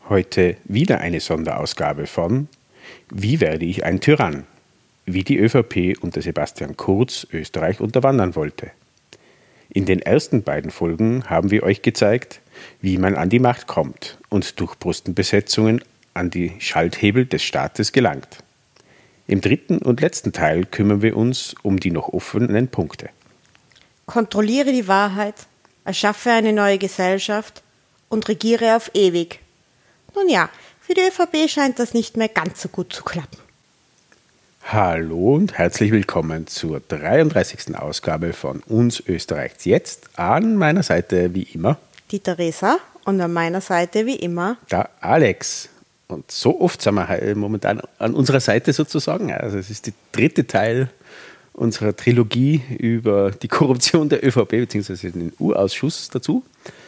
Heute wieder eine Sonderausgabe von Wie werde ich ein Tyrann? Wie die ÖVP unter Sebastian Kurz Österreich unterwandern wollte. In den ersten beiden Folgen haben wir euch gezeigt, wie man an die Macht kommt und durch Postenbesetzungen an die Schalthebel des Staates gelangt. Im dritten und letzten Teil kümmern wir uns um die noch offenen Punkte. Kontrolliere die Wahrheit, erschaffe eine neue Gesellschaft und regiere auf ewig. Nun ja, für die ÖVP scheint das nicht mehr ganz so gut zu klappen. Hallo und herzlich willkommen zur 33. Ausgabe von Uns Österreichs jetzt. An meiner Seite wie immer Die Theresa und an meiner Seite wie immer der Alex. Und so oft sind wir momentan an unserer Seite sozusagen. Also es ist der dritte Teil unserer Trilogie über die Korruption der ÖVP bzw. den U-Ausschuss dazu.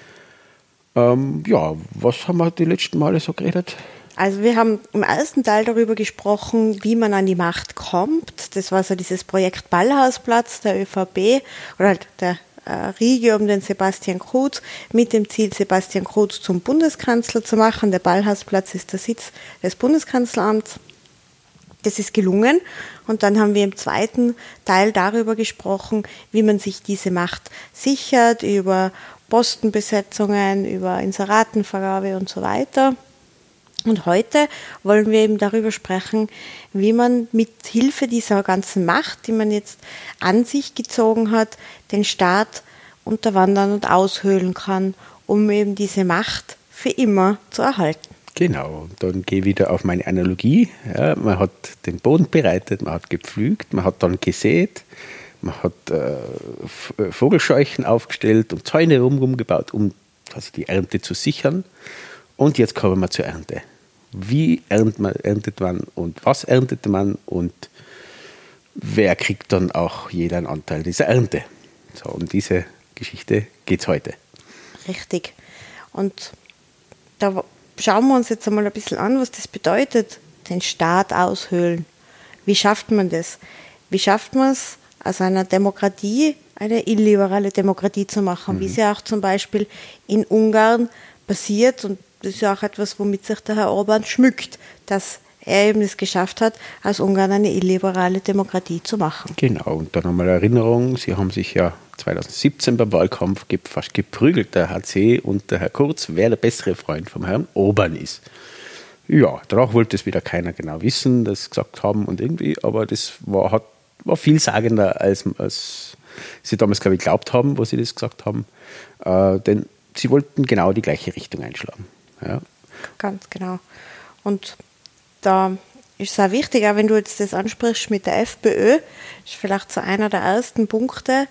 Was haben wir die letzten Male so geredet? Also wir haben im ersten Teil darüber gesprochen, wie man an die Macht kommt. Das war so dieses Projekt Ballhausplatz der ÖVP oder halt der Riege um den Sebastian Kurz mit dem Ziel, Sebastian Kurz zum Bundeskanzler zu machen. Der Ballhausplatz ist der Sitz des Bundeskanzleramts. Das ist gelungen. Und dann haben wir im zweiten Teil darüber gesprochen, wie man sich diese Macht sichert, über Postenbesetzungen, über Inseratenvergabe und so weiter. Und heute wollen wir eben darüber sprechen, wie man mit Hilfe dieser ganzen Macht, die man jetzt an sich gezogen hat, den Staat unterwandern und aushöhlen kann, um eben diese Macht für immer zu erhalten. Genau, dann gehe ich wieder auf meine Analogie. Ja, man hat den Boden bereitet, man hat gepflügt, man hat dann gesät, man hat Vogelscheuchen aufgestellt und Zäune rumgebaut, um also die Ernte zu sichern. Und jetzt kommen wir zur Ernte. Wie erntet man und was erntet man und wer kriegt dann auch jeder einen Anteil dieser Ernte? So, um diese Geschichte geht es heute. Richtig. Und da schauen wir uns jetzt einmal ein bisschen an, was das bedeutet, den Staat aushöhlen. Wie schafft man das? Wie schafft man es, aus einer Demokratie eine illiberale Demokratie zu machen, wie es ja auch zum Beispiel in Ungarn passiert, und das ist ja auch etwas, womit sich der Herr Orbán schmückt, dass er eben es geschafft hat, aus Ungarn eine illiberale Demokratie zu machen. Genau, und dann nochmal Erinnerung, Sie haben sich ja 2017 beim Wahlkampf fast geprügelt, der HC und der Herr Kurz, wer der bessere Freund vom Herrn Orbán ist. Ja, danach wollte es wieder keiner genau wissen, das gesagt haben und irgendwie, aber das war vielsagender, als Sie damals, glaube ich, geglaubt haben, wo Sie das gesagt haben, denn Sie wollten genau die gleiche Richtung einschlagen. Ja. Ganz genau. Und da ist es auch wichtig, auch wenn du jetzt das ansprichst mit der FPÖ, ist vielleicht so einer der ersten Punkte.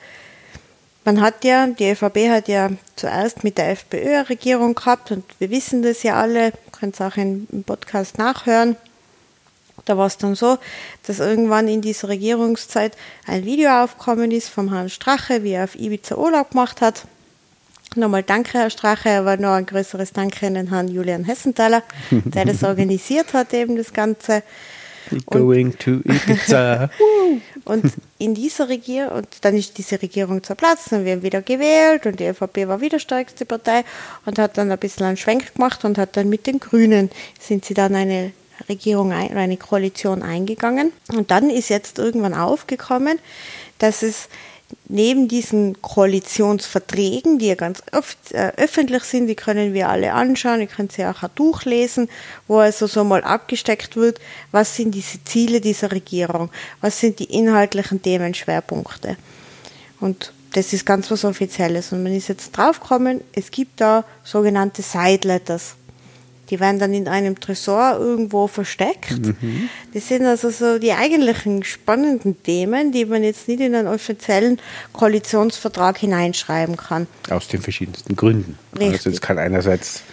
Die ÖVP hat ja zuerst mit der FPÖ eine Regierung gehabt und wir wissen das ja alle, könnt es auch im Podcast nachhören. Da war es dann so, dass irgendwann in dieser Regierungszeit ein Video aufgekommen ist vom Herrn Strache, wie er auf Ibiza Urlaub gemacht hat. Nochmal danke, Herr Strache, aber noch ein größeres Danke an den Herrn Julian Hessenthaler, der das organisiert hat, eben das Ganze. Going to Ibiza. Und in dieser Regierung, und dann ist diese Regierung zerplatzt und wir haben wieder gewählt und die ÖVP war wieder stärkste Partei und hat dann ein bisschen einen Schwenk gemacht und hat dann mit den Grünen, sind sie dann eine Regierung, eine Koalition eingegangen. Und dann ist jetzt irgendwann aufgekommen, dass es neben diesen Koalitionsverträgen, die ja ganz oft öffentlich sind, die können wir alle anschauen, ihr könnt sie auch durchlesen, wo also so mal abgesteckt wird, was sind diese Ziele dieser Regierung, was sind die inhaltlichen Themenschwerpunkte. Und das ist ganz was Offizielles. Und man ist jetzt draufgekommen, es gibt da sogenannte Side Letters. Die werden dann in einem Tresor irgendwo versteckt. Das sind also so die eigentlichen spannenden Themen, die man jetzt nicht in einen offiziellen Koalitionsvertrag hineinschreiben kann. Aus den verschiedensten Gründen. Richtig. Also es kann einerseits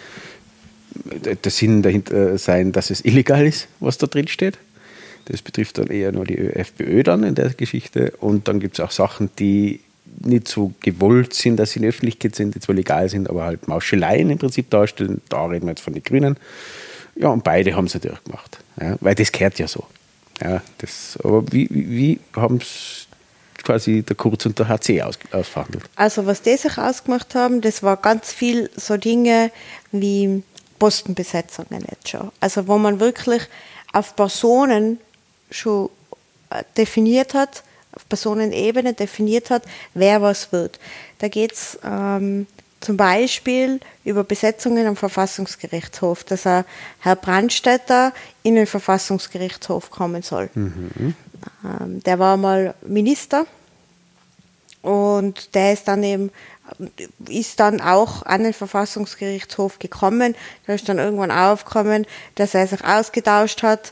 der Sinn dahinter sein, dass es illegal ist, was da drin steht. Das betrifft dann eher nur die FPÖ dann in der Geschichte. Und dann gibt es auch Sachen, die nicht so gewollt sind, dass sie in der Öffentlichkeit sind, die zwar legal sind, aber halt Mauscheleien im Prinzip darstellen. Da reden wir jetzt von den Grünen. Ja, und beide haben es natürlich gemacht. Ja, weil das gehört ja so. Ja, aber wie haben es quasi der Kurz und der HC ausverhandelt? Also was die sich ausgemacht haben, das war ganz viel so Dinge wie Postenbesetzungen jetzt schon. Also wo man wirklich auf Personen schon definiert hat, auf Personenebene definiert hat, wer was wird. Da geht es zum Beispiel über Besetzungen am Verfassungsgerichtshof, dass Herr Brandstätter in den Verfassungsgerichtshof kommen soll. Der war mal Minister und der ist dann auch an den Verfassungsgerichtshof gekommen. Da ist dann irgendwann aufgekommen, dass er sich ausgetauscht hat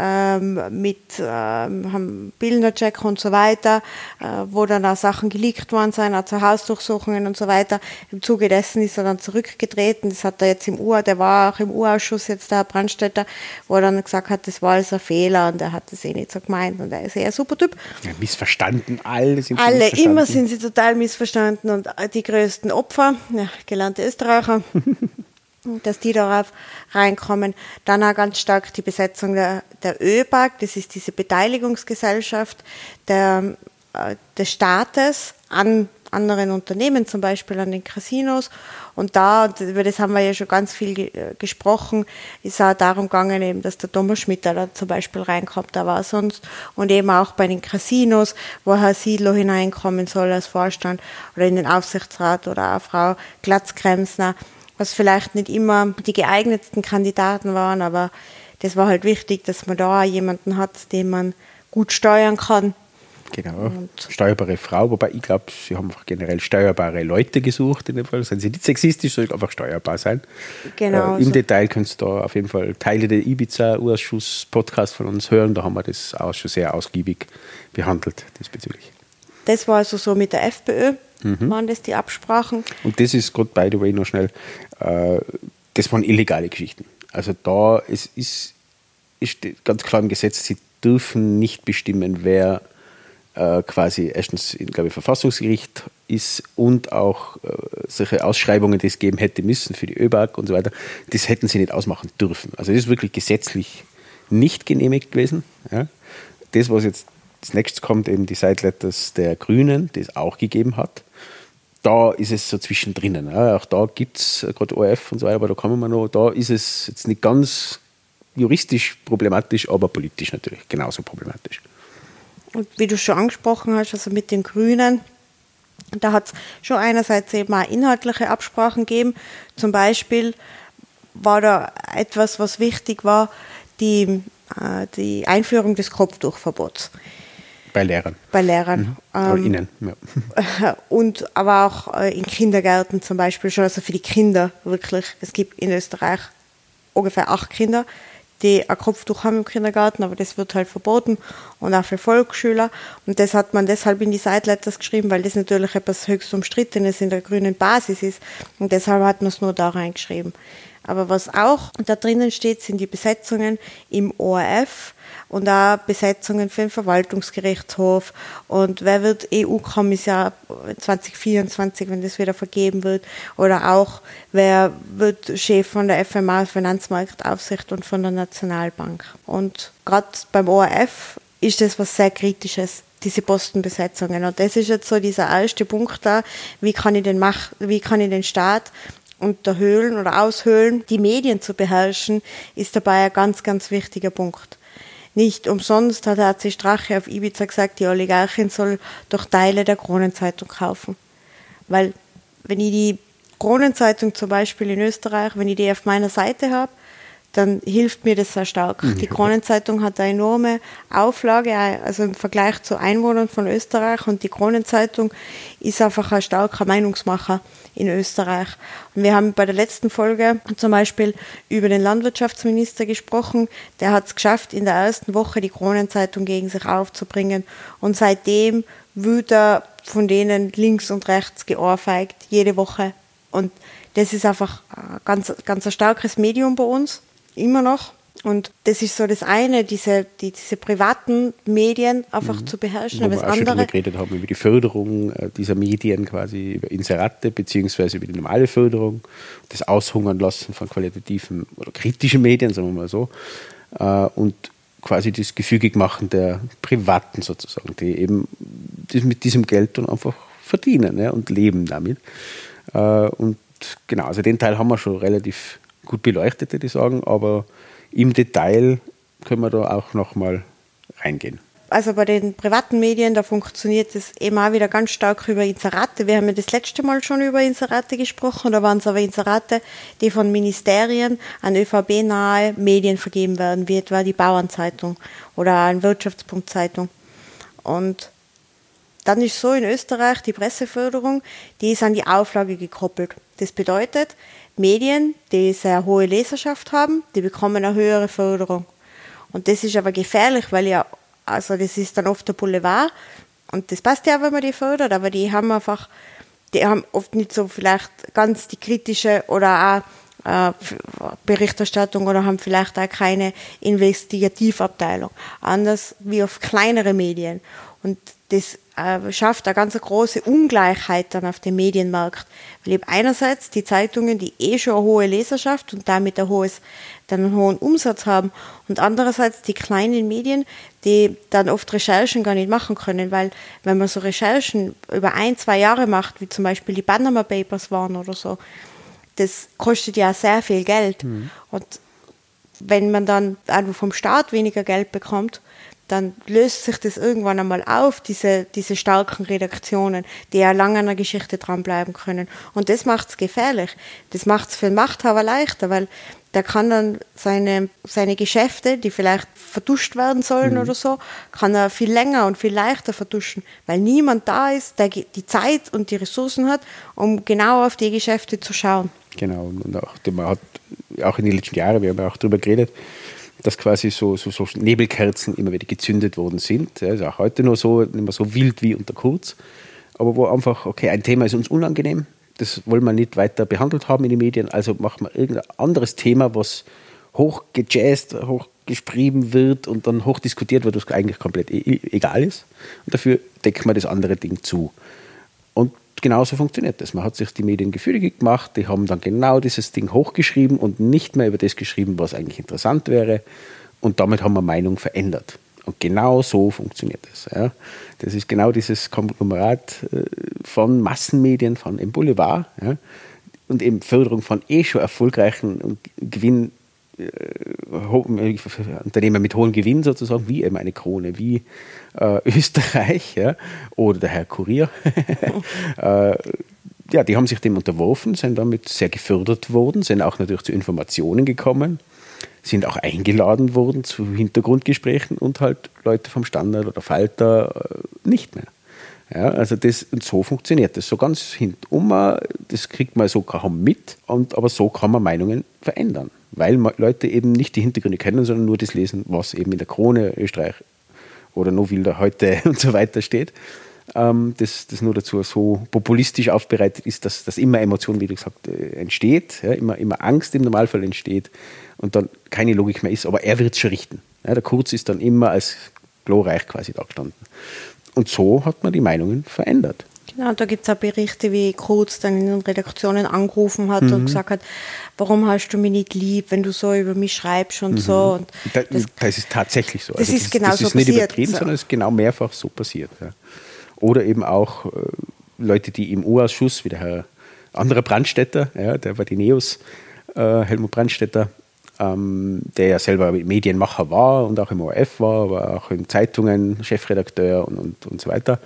mit Bildnercheck und so weiter, wo dann auch Sachen geleakt worden sind, also Hausdurchsuchungen und so weiter. Im Zuge dessen ist er dann zurückgetreten. Das hat er jetzt der war auch im Urausschuss jetzt, der Herr Brandstätter, wo er dann gesagt hat, das war alles ein Fehler und er hat das nicht so gemeint und er ist eher ein super Typ. Ja, missverstanden, alle immer sind sie total missverstanden und die größten Opfer, ja, gelernte Österreicher, dass die darauf reinkommen. Dann auch ganz stark die Besetzung der ÖBAG, das ist diese Beteiligungsgesellschaft des Staates an anderen Unternehmen, zum Beispiel an den Casinos. Und über das haben wir ja schon ganz viel gesprochen, ist auch darum gegangen, eben, dass der Thomas Schmidt da zum Beispiel reinkommt, da war sonst. Und eben auch bei den Casinos, wo Herr Siedlow hineinkommen soll als Vorstand oder in den Aufsichtsrat oder auch Frau Glatzkremsner, was vielleicht nicht immer die geeignetsten Kandidaten waren, aber das war halt wichtig, dass man da jemanden hat, den man gut steuern kann. Genau, steuerbare Frau, wobei ich glaube, sie haben einfach generell steuerbare Leute gesucht in dem Fall. Seien sie nicht sexistisch, sondern einfach steuerbar sein. Genau. Im Detail könnt ihr da auf jeden Fall Teile der Ibiza-Ausschuss-Podcast von uns hören. Da haben wir das auch schon sehr ausgiebig behandelt diesbezüglich. Das war also so mit der FPÖ, waren das die Absprachen. Und das ist gerade, by the way, noch schnell, das waren illegale Geschichten. Also da ist ganz klar im Gesetz, sie dürfen nicht bestimmen, wer quasi erstens, glaube ich, Verfassungsgericht ist und auch solche Ausschreibungen, die es geben hätte müssen für die ÖBAG und so weiter, das hätten sie nicht ausmachen dürfen. Also das ist wirklich gesetzlich nicht genehmigt gewesen. Ja. Das, was jetzt als nächstes kommt, eben die Side Letters der Grünen, die es auch gegeben hat, da ist es so zwischendrin. Ja. Auch da gibt es gerade ORF und so weiter, aber da kommen wir noch, da ist es jetzt nicht ganz juristisch problematisch, aber politisch natürlich genauso problematisch. Und wie du schon angesprochen hast, also mit den Grünen, da hat es schon einerseits eben auch inhaltliche Absprachen gegeben. Zum Beispiel war da etwas, was wichtig war, die Einführung des Kopftuchverbots. Bei Lehrern. Bei Lehrern. Oder Ihnen, ja. Und aber auch in Kindergärten zum Beispiel schon, also für die Kinder wirklich. Es gibt in Österreich ungefähr 8 Kinder, die ein Kopftuch haben im Kindergarten, aber das wird halt verboten und auch für Volksschüler. Und das hat man deshalb in die Side Letters geschrieben, weil das natürlich etwas höchst Umstrittenes in der grünen Basis ist. Und deshalb hat man es nur da reingeschrieben. Aber was auch da drinnen steht, sind die Besetzungen im ORF und auch Besetzungen für den Verwaltungsgerichtshof. Und wer wird EU-Kommissar 2024, wenn das wieder vergeben wird? Oder auch, wer wird Chef von der FMA, Finanzmarktaufsicht und von der Nationalbank? Und gerade beim ORF ist das was sehr Kritisches, diese Postenbesetzungen. Und das ist jetzt so dieser erste Punkt da, wie kann ich den Staat unterhöhlen oder aushöhlen, die Medien zu beherrschen, ist dabei ein ganz, ganz wichtiger Punkt. Nicht umsonst hat HC Strache auf Ibiza gesagt, die Oligarchin soll doch Teile der Kronenzeitung kaufen. Weil wenn ich die Kronenzeitung zum Beispiel in Österreich, wenn ich die auf meiner Seite habe, dann hilft mir das sehr stark. Die Kronenzeitung hat eine enorme Auflage, also im Vergleich zu Einwohnern von Österreich, und die Kronenzeitung ist einfach ein starker Meinungsmacher in Österreich. Und wir haben bei der letzten Folge zum Beispiel über den Landwirtschaftsminister gesprochen. Der hat es geschafft, in der ersten Woche die Kronenzeitung gegen sich aufzubringen. Und seitdem wird er von denen links und rechts geohrfeigt, jede Woche. Und das ist einfach ganz ein starkes Medium bei uns, immer noch. Und das ist so das eine, diese privaten Medien einfach zu beherrschen. Wo aber wir das auch schon andere, darüber geredet haben, über die Förderung dieser Medien, quasi über Inserate, beziehungsweise über die normale Förderung, das Aushungern lassen von qualitativen oder kritischen Medien, sagen wir mal so, und quasi das gefügig machen der Privaten sozusagen, die eben mit diesem Geld dann einfach verdienen, ja, und leben damit. Und genau, also den Teil haben wir schon relativ gut beleuchtet, würde ich sagen, aber im Detail können wir da auch nochmal reingehen. Also bei den privaten Medien, da funktioniert es eben auch wieder ganz stark über Inserate. Wir haben ja das letzte Mal schon über Inserate gesprochen, da waren es aber Inserate, die von Ministerien an ÖVP-nahe Medien vergeben werden, wie etwa die Bauernzeitung oder eine Wirtschaftspunkt-Zeitung. Und dann ist so in Österreich die Presseförderung, die ist an die Auflage gekoppelt. Das bedeutet, Medien, die sehr hohe Leserschaft haben, die bekommen eine höhere Förderung. Und das ist aber gefährlich, weil ja, also das ist dann oft der Boulevard und das passt ja, wenn man die fördert, aber die haben oft nicht so vielleicht ganz die kritische oder auch Berichterstattung oder haben vielleicht auch keine Investigativabteilung, anders wie auf kleinere Medien. Und das schafft eine ganz große Ungleichheit dann auf dem Medienmarkt. Weil eben einerseits die Zeitungen, die schon eine hohe Leserschaft und damit einen hohen Umsatz haben und andererseits die kleinen Medien, die dann oft Recherchen gar nicht machen können, weil wenn man so Recherchen über 1-2 Jahre macht, wie zum Beispiel die Panama Papers waren oder so, das kostet ja sehr viel Geld. Und wenn man dann einfach vom Staat weniger Geld bekommt, dann löst sich das irgendwann einmal auf, diese starken Redaktionen, die ja lange an der Geschichte dranbleiben können. Und das macht es gefährlich. Das macht es für den Machthaber leichter, weil der kann dann seine Geschäfte, die vielleicht vertuscht werden sollen oder so, kann er viel länger und viel leichter vertuschen, weil niemand da ist, der die Zeit und die Ressourcen hat, um genau auf die Geschäfte zu schauen. Genau, und man hat auch in den letzten Jahren, wir haben ja auch darüber geredet, dass quasi so Nebelkerzen immer wieder gezündet worden sind. Ja, ist auch heute noch so, nicht mehr so wild wie unter Kurz, aber wo einfach, okay, ein Thema ist uns unangenehm, das wollen wir nicht weiter behandelt haben in den Medien, also machen wir irgendein anderes Thema, was hochgejazzt, hochgeschrieben wird und dann hochdiskutiert wird, was eigentlich komplett egal ist. Und dafür decken wir das andere Ding zu. Und genauso funktioniert das. Man hat sich die Medien gefügig gemacht, die haben dann genau dieses Ding hochgeschrieben und nicht mehr über das geschrieben, was eigentlich interessant wäre. Und damit haben wir Meinung verändert. Und genau so funktioniert das. Ja. Das ist genau dieses Konglomerat von Massenmedien, von im Boulevard, ja, und eben Förderung von schon erfolgreichen und Unternehmen mit hohem Gewinn sozusagen, wie eben eine Krone, wie Österreich, ja, oder der Herr Kurier. Ja, die haben sich dem unterworfen, sind damit sehr gefördert worden, sind auch natürlich zu Informationen gekommen, sind auch eingeladen worden zu Hintergrundgesprächen und halt Leute vom Standard oder Falter nicht mehr. Ja, also und so funktioniert das. So ganz hintum, das kriegt man so kaum mit, aber so kann man Meinungen verändern. Weil Leute eben nicht die Hintergründe kennen, sondern nur das lesen, was eben in der Krone Österreich oder noch wilder heute und so weiter steht. Das nur dazu so populistisch aufbereitet ist, dass immer Emotion, wie du gesagt, entsteht, ja, immer Angst im Normalfall entsteht und dann keine Logik mehr ist, aber er wird es schon richten. Ja, der Kurz ist dann immer als glorreich quasi da gestanden. Und so hat man die Meinungen verändert. Genau, da gibt es auch Berichte, wie Kurz dann in den Redaktionen angerufen hat und gesagt hat, warum hast du mich nicht lieb, wenn du so über mich schreibst und so. Und das ist tatsächlich so. Das ist genau so passiert. Das ist nicht übertrieben, sondern es ist genau mehrfach so passiert. Ja. Oder eben auch Leute, die im U-Ausschuss, wie der Herr anderer Brandstätter, ja, der war die NEOS, Helmut Brandstätter, der ja selber Medienmacher war und auch im ORF war, aber auch in Zeitungen Chefredakteur und so weiter,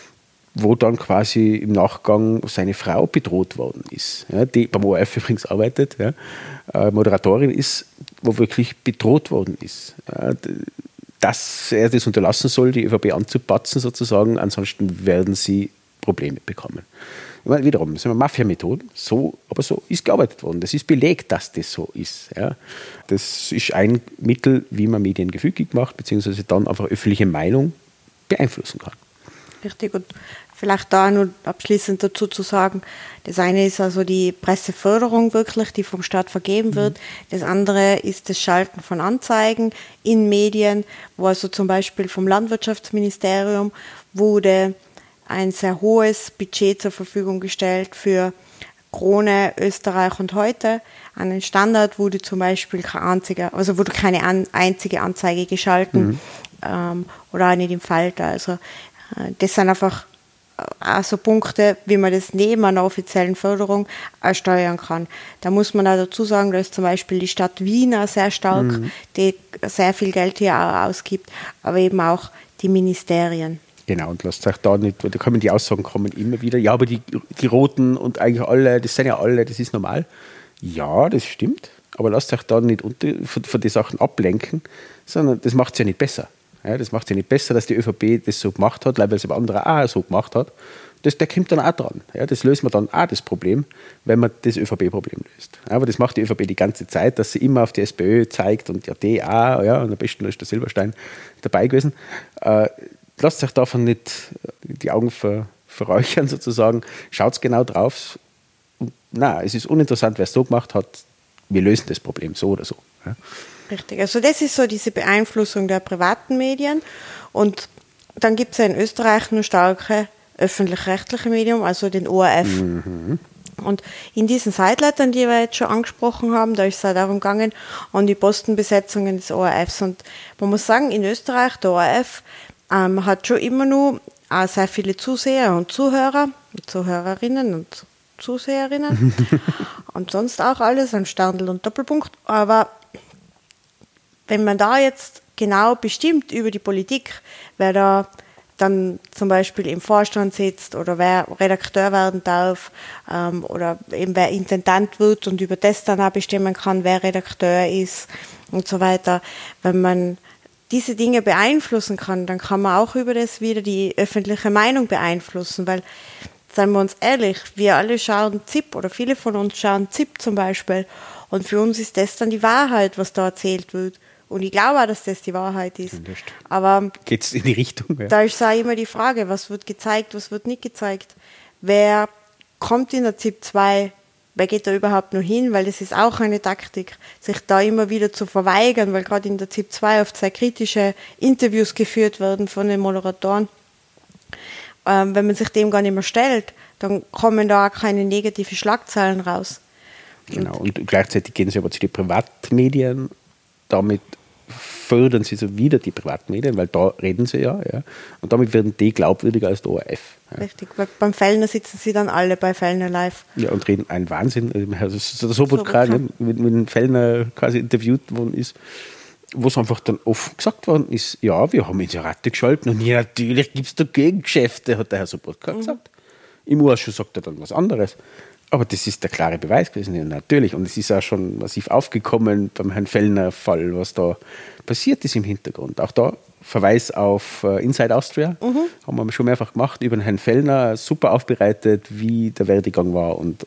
wo dann quasi im Nachgang seine Frau bedroht worden ist, ja, die beim ORF übrigens arbeitet, ja, Moderatorin ist, wo wirklich bedroht worden ist, ja, dass er das unterlassen soll, die ÖVP anzupatzen sozusagen, ansonsten werden sie Probleme bekommen. Ich meine, wiederum, das sind Mafia-Methoden, aber so ist gearbeitet worden. Das ist belegt, dass das so ist. Ja. Das ist ein Mittel, wie man Medien gefügig macht, beziehungsweise dann einfach öffentliche Meinung beeinflussen kann. Richtig, und vielleicht da nur abschließend dazu zu sagen, das eine ist also die Presseförderung wirklich, die vom Staat vergeben wird. Das andere ist das Schalten von Anzeigen in Medien, wo also zum Beispiel vom Landwirtschaftsministerium wurde ein sehr hohes Budget zur Verfügung gestellt für Krone, Österreich und heute. An den Standard wurde zum Beispiel keine einzige Anzeige geschalten oder auch nicht im Falter. Also das sind einfach auch so Punkte, wie man das neben einer offiziellen Förderung auch steuern kann. Da muss man auch dazu sagen, dass zum Beispiel die Stadt Wien auch sehr stark, die sehr viel Geld hier auch ausgibt, aber eben auch die Ministerien. Genau, und lasst euch da nicht, da kommen die Aussagen kommen immer wieder, ja, aber die Roten und eigentlich alle, das sind ja alle, das ist normal. Ja, das stimmt, aber lasst euch da nicht von den Sachen ablenken, sondern das macht es ja nicht besser. Ja, das macht es ja nicht besser, dass die ÖVP das so gemacht hat, weil es aber andere auch so gemacht hat. Der kommt dann auch dran. Ja, das löst man dann auch das Problem, wenn man das ÖVP-Problem löst. Ja, aber das macht die ÖVP die ganze Zeit, dass sie immer auf die SPÖ zeigt und ja, die auch, ja, und am besten ist der Silberstein dabei gewesen. Lasst euch davon nicht die Augen verräuchern sozusagen. Schaut genau drauf. Und, nein, es ist uninteressant, wer es so gemacht hat. Wir lösen das Problem so oder so. Ja. Richtig, also das ist so diese Beeinflussung der privaten Medien. Und dann gibt es ja in Österreich eine starke öffentlich-rechtliche Medium, also den ORF. Und in diesen Sidelettern, die wir jetzt schon angesprochen haben, da ist es auch darum gegangen, an die Postenbesetzungen des ORFs. Und man muss sagen, in Österreich, der ORF hat schon immer nur sehr viele Zuseher und Zuhörer, Zuhörerinnen und Zuseherinnen und sonst auch alles, ein Sterndl und Doppelpunkt. Aber wenn man da jetzt genau bestimmt über die Politik, wer da dann zum Beispiel im Vorstand sitzt oder wer Redakteur werden darf oder eben wer Intendant wird und über das dann auch bestimmen kann, wer Redakteur ist und so weiter. Wenn man diese Dinge beeinflussen kann, dann kann man auch über das wieder die öffentliche Meinung beeinflussen, weil, seien wir uns ehrlich, wir alle schauen ZIP oder viele von uns schauen ZIP zum Beispiel und für uns ist das dann die Wahrheit, was da erzählt wird. Und ich glaube auch, dass das die Wahrheit ist. Aber geht es in die Richtung? Ja. Da ist auch immer die Frage, was wird gezeigt, was wird nicht gezeigt. Wer kommt in der ZIP 2, wer geht da überhaupt noch hin? Weil das ist auch eine Taktik, sich da immer wieder zu verweigern, weil gerade in der ZIP 2 oft sehr kritische Interviews geführt werden von den Moderatoren. Wenn man sich dem gar nicht mehr stellt, dann kommen da auch keine negativen Schlagzeilen raus. Genau, und gleichzeitig gehen sie aber zu den Privatmedien, damit fördern sie so wieder die Privatmedien, weil da reden sie ja. Und damit werden die glaubwürdiger als der ORF. Ja. Richtig, weil beim Fellner sitzen sie dann alle bei Fellner Live. Ja, und reden einen Wahnsinn. Der Sobotka, mit dem Fellner quasi interviewt worden ist, wo es einfach dann offen gesagt worden ist, ja, wir haben Inserate geschalten und ja, natürlich gibt es da Gegengeschäfte, hat der Herr Sobotka gesagt. Im Ausschuss sagt er dann was anderes. Aber das ist der klare Beweis gewesen, ja, natürlich. Und es ist auch schon massiv aufgekommen beim Herrn Fellner-Fall, was da passiert ist im Hintergrund. Auch da Verweis auf Inside Austria, haben wir schon mehrfach gemacht, über den Herrn Fellner, super aufbereitet, wie der Werdegang war und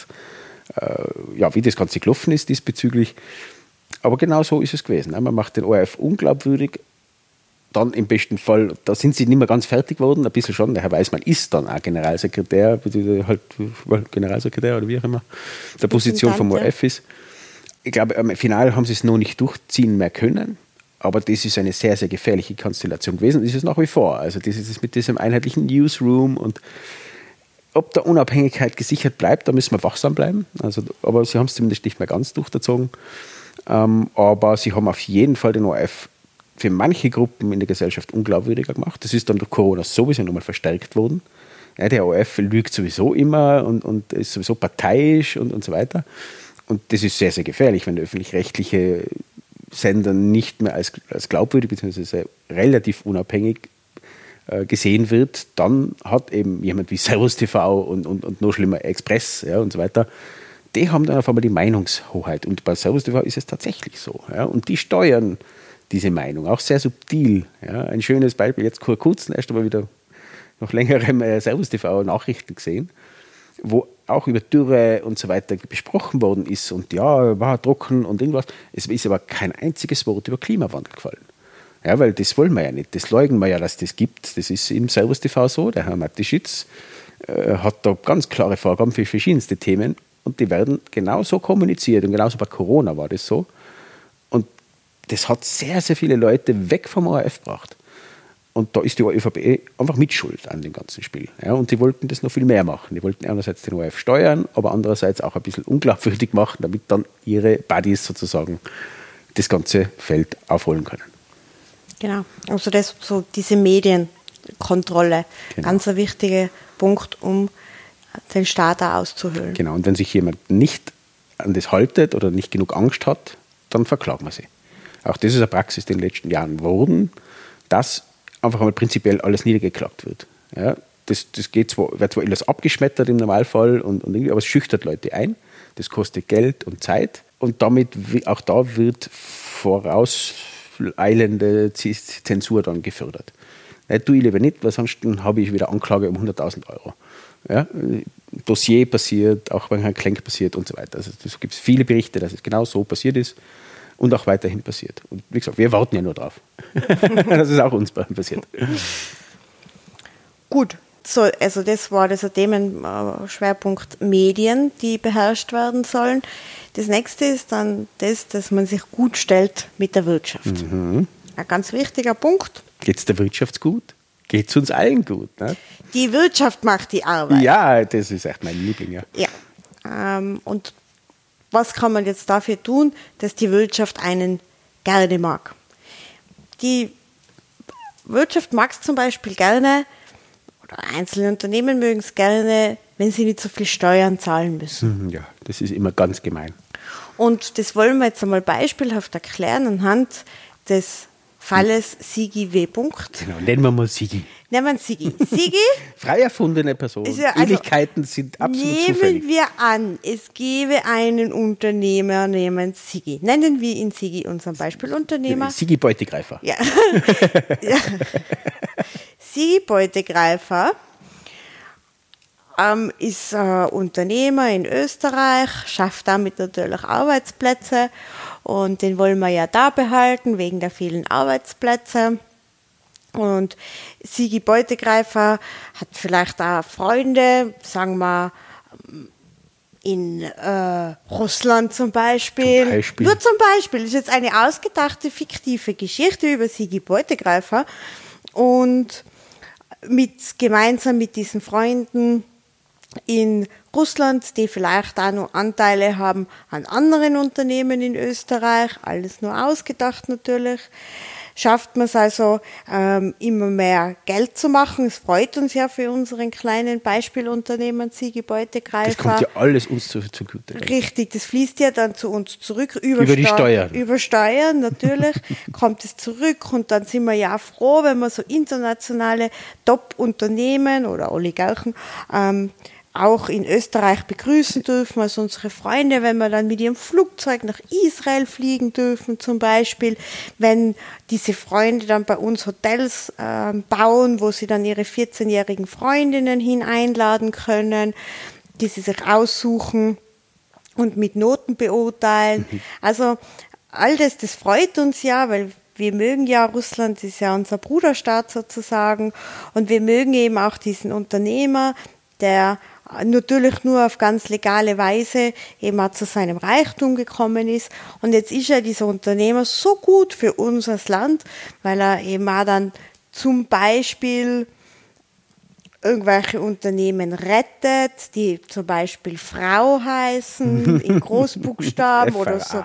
ja, wie das Ganze gelaufen ist diesbezüglich. Aber genau so ist es gewesen. Man macht den ORF unglaubwürdig. Dann im besten Fall, da sind sie nicht mehr ganz fertig geworden, ein bisschen schon. Der Herr Weismann ist dann auch Generalsekretär, halt Generalsekretär oder wie auch immer, der Position vom ORF ist. Ich glaube, im Finale haben sie es noch nicht durchziehen mehr können, aber das ist eine sehr, sehr gefährliche Konstellation gewesen und ist es nach wie vor. Also das ist es mit diesem einheitlichen Newsroom und ob der Unabhängigkeit gesichert bleibt, da müssen wir wachsam bleiben. Also, aber sie haben es zumindest nicht mehr ganz durchgezogen. Aber sie haben auf jeden Fall den ORF für manche Gruppen in der Gesellschaft unglaubwürdiger gemacht. Das ist dann durch Corona sowieso nochmal verstärkt worden. Ja, der ORF lügt sowieso immer und ist sowieso parteiisch und so weiter. Und das ist sehr, sehr gefährlich, wenn der öffentlich-rechtliche Sender nicht mehr als glaubwürdig bzw. relativ unabhängig gesehen wird. Dann hat eben jemand wie Servus TV und noch schlimmer Express, ja, und so weiter, die haben dann auf einmal die Meinungshoheit. Und bei Servus TV ist es tatsächlich so. Ja, und die steuern diese Meinung, auch sehr subtil. Ja, ein schönes Beispiel, jetzt vor kurzem erst einmal wieder nach längerem Servus TV Nachrichten gesehen, wo auch über Dürre und so weiter besprochen worden ist und ja, war trocken und irgendwas. Es ist aber kein einziges Wort über Klimawandel gefallen. Ja, weil das wollen wir ja nicht, das leugnen wir ja, dass das gibt. Das ist im Servus TV so, der Herr Matischitz hat da ganz klare Vorgaben für verschiedenste Themen und die werden genauso kommuniziert und genauso bei Corona war das so. Und das hat sehr, sehr viele Leute weg vom ORF gebracht. Und da ist die ÖVP einfach mitschuld an dem ganzen Spiel. Ja, und die wollten das noch viel mehr machen. Die wollten einerseits den ORF steuern, aber andererseits auch ein bisschen unglaubwürdig machen, damit dann ihre Buddies sozusagen das ganze Feld aufholen können. Genau, also das so diese Medienkontrolle, ganz eine wichtige Punkt, um den Staat da auszuhöhlen. Genau, und wenn sich jemand nicht an das haltet oder nicht genug Angst hat, dann verklagen wir sie. Auch das ist eine Praxis, die in den letzten Jahren wurden, dass einfach einmal prinzipiell alles niedergeklagt wird. Ja, das wird zwar alles abgeschmettert im Normalfall, aber es schüchtert Leute ein. Das kostet Geld und Zeit. Und damit, auch da wird vorauseilende Zensur dann gefördert. Tue ich lieber nicht, weil sonst habe ich wieder Anklage um 100.000 Euro. Ja, Dossier passiert, auch wenn ein Klenk passiert und so weiter. Also es gibt viele Berichte, dass es genau so passiert ist und auch weiterhin passiert. Und wie gesagt, wir warten ja nur drauf, dass es auch uns passiert. Gut, so, also das war der Themenschwerpunkt Medien, die beherrscht werden sollen. Das nächste ist dann das, dass man sich gut stellt mit der Wirtschaft. Ein ganz wichtiger Punkt. Geht es der Wirtschaft gut? Geht es uns allen gut? Ne? Die Wirtschaft macht die Arbeit. Ja, das ist echt mein Liebling. Ja. Und was kann man jetzt dafür tun, dass die Wirtschaft einen gerne mag? Die Wirtschaft mag es zum Beispiel gerne, oder einzelne Unternehmen mögen es gerne, wenn sie nicht so viel Steuern zahlen müssen. Ja, das ist immer ganz gemein. Und das wollen wir jetzt einmal beispielhaft erklären anhand des Falles Sigi W. Genau, nennen wir mal Sigi. Nehmen wir Sigi. Sigi? Frei erfundene Person. Ja, Ähnlichkeiten sind absolut zufällig. Nehmen wir an, es gäbe einen Unternehmer namens Sigi. Nennen wir ihn Sigi, unseren Beispielunternehmer. Sigi Beutegreifer. Ja. Sigi Beutegreifer ist Unternehmer in Österreich, schafft damit natürlich Arbeitsplätze und den wollen wir ja da behalten, wegen der vielen Arbeitsplätze. Und Sigi Beutegreifer hat vielleicht auch Freunde, sagen wir in Russland zum Beispiel. Nur zum Beispiel, das ist jetzt eine ausgedachte, fiktive Geschichte über Sigi Beutegreifer und gemeinsam mit diesen Freunden in Russland, die vielleicht auch noch Anteile haben an anderen Unternehmen in Österreich, alles nur ausgedacht natürlich, schafft man es also immer mehr Geld zu machen. Es freut uns ja für unseren kleinen Beispielunternehmen Sigi Beutegreifer. Das kommt ja alles uns zugute. Richtig, das fließt ja dann zu uns zurück. Über die Steuern. Über Steuern, natürlich, kommt es zurück und dann sind wir ja froh, wenn wir so internationale Top-Unternehmen oder Oligarchen auch in Österreich begrüßen dürfen, also unsere Freunde, wenn wir dann mit ihrem Flugzeug nach Israel fliegen dürfen zum Beispiel, wenn diese Freunde dann bei uns Hotels bauen, wo sie dann ihre 14-jährigen Freundinnen einladen können, die sie sich aussuchen und mit Noten beurteilen. Also all das freut uns ja, weil wir mögen ja, Russland ist ja unser Bruderstaat sozusagen und wir mögen eben auch diesen Unternehmer, der natürlich nur auf ganz legale Weise eben auch zu seinem Reichtum gekommen ist. Und jetzt ist ja dieser Unternehmer so gut für unser Land, weil er eben auch dann zum Beispiel irgendwelche Unternehmen rettet, die zum Beispiel Frau heißen, in Großbuchstaben oder so,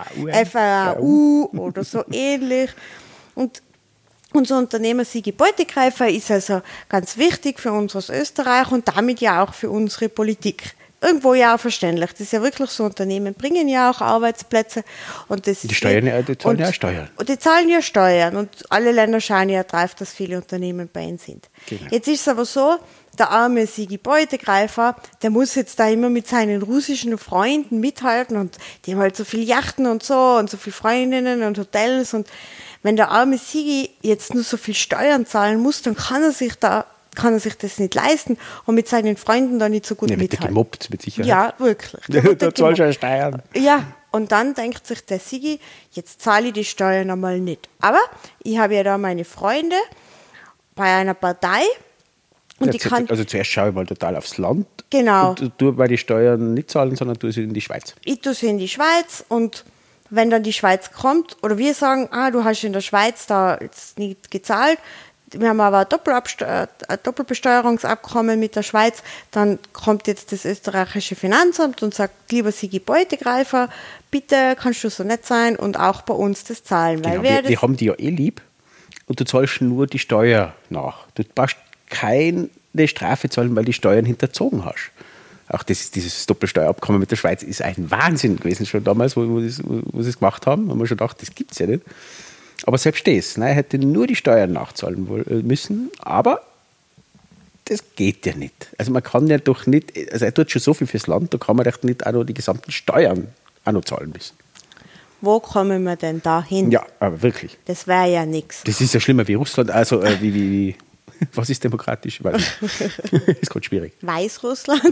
FAU oder so ähnlich. Und unser Unternehmer Sigi Beutegreifer ist also ganz wichtig für uns aus Österreich und damit ja auch für unsere Politik. Irgendwo ja auch verständlich. Das ist ja wirklich so, Unternehmen bringen ja auch Arbeitsplätze. Und das die zahlen ja Steuern. Und die zahlen ja Steuern. Und alle Länder schauen ja drauf, dass viele Unternehmen bei ihnen sind. Genau. Jetzt ist es aber so, der arme Sigi Beutegreifer, der muss jetzt da immer mit seinen russischen Freunden mithalten und die haben halt so viele Yachten und so viele Freundinnen und Hotels und wenn der arme Sigi jetzt nur so viel Steuern zahlen muss, dann kann er sich das nicht leisten und mit seinen Freunden da nicht so gut mithalten. Wird gemobbt, mit Sicherheit. Ja, wirklich. Da zahlst du ja Steuern. Ja, und dann denkt sich der Sigi, jetzt zahle ich die Steuern einmal nicht. Aber ich habe ja da meine Freunde bei einer Partei. Und also zuerst schaue ich mal total aufs Land. Genau. Und tue bei die Steuern nicht zahlen, sondern tue sie in die Schweiz. Ich tue sie in die Schweiz und wenn dann die Schweiz kommt, oder wir sagen, du hast in der Schweiz da jetzt nicht gezahlt, wir haben aber ein Doppelbesteuerungsabkommen mit der Schweiz, dann kommt jetzt das österreichische Finanzamt und sagt, lieber Sigi Beutegreifer, bitte kannst du so nett sein und auch bei uns das zahlen. Genau, weil wir haben die ja lieb und du zahlst nur die Steuer nach. Du brauchst kein eine Strafe zahlen, weil die Steuern hinterzogen hast. Auch dieses Doppelsteuerabkommen mit der Schweiz ist ein Wahnsinn gewesen schon damals, wo sie es gemacht haben. Da haben wir schon gedacht, das gibt es ja nicht. Aber selbst das, er hätte nur die Steuern nachzahlen müssen, aber das geht ja nicht. Also man kann ja doch nicht, also er tut schon so viel fürs Land, da kann man doch nicht auch noch die gesamten Steuern auch noch zahlen müssen. Wo kommen wir denn da hin? Ja, aber wirklich. Das wäre ja nichts. Das ist ja schlimmer wie Russland, also was ist demokratisch? Ist gerade schwierig. Weißrussland.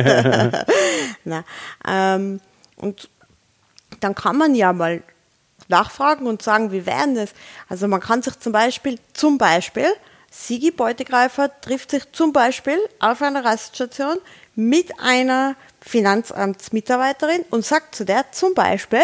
Und dann kann man ja mal nachfragen und sagen, wie wäre das? Also man kann sich zum Beispiel, Sigi Beutegreifer trifft sich zum Beispiel auf einer Raststation mit einer Finanzamtsmitarbeiterin und sagt zu der zum Beispiel,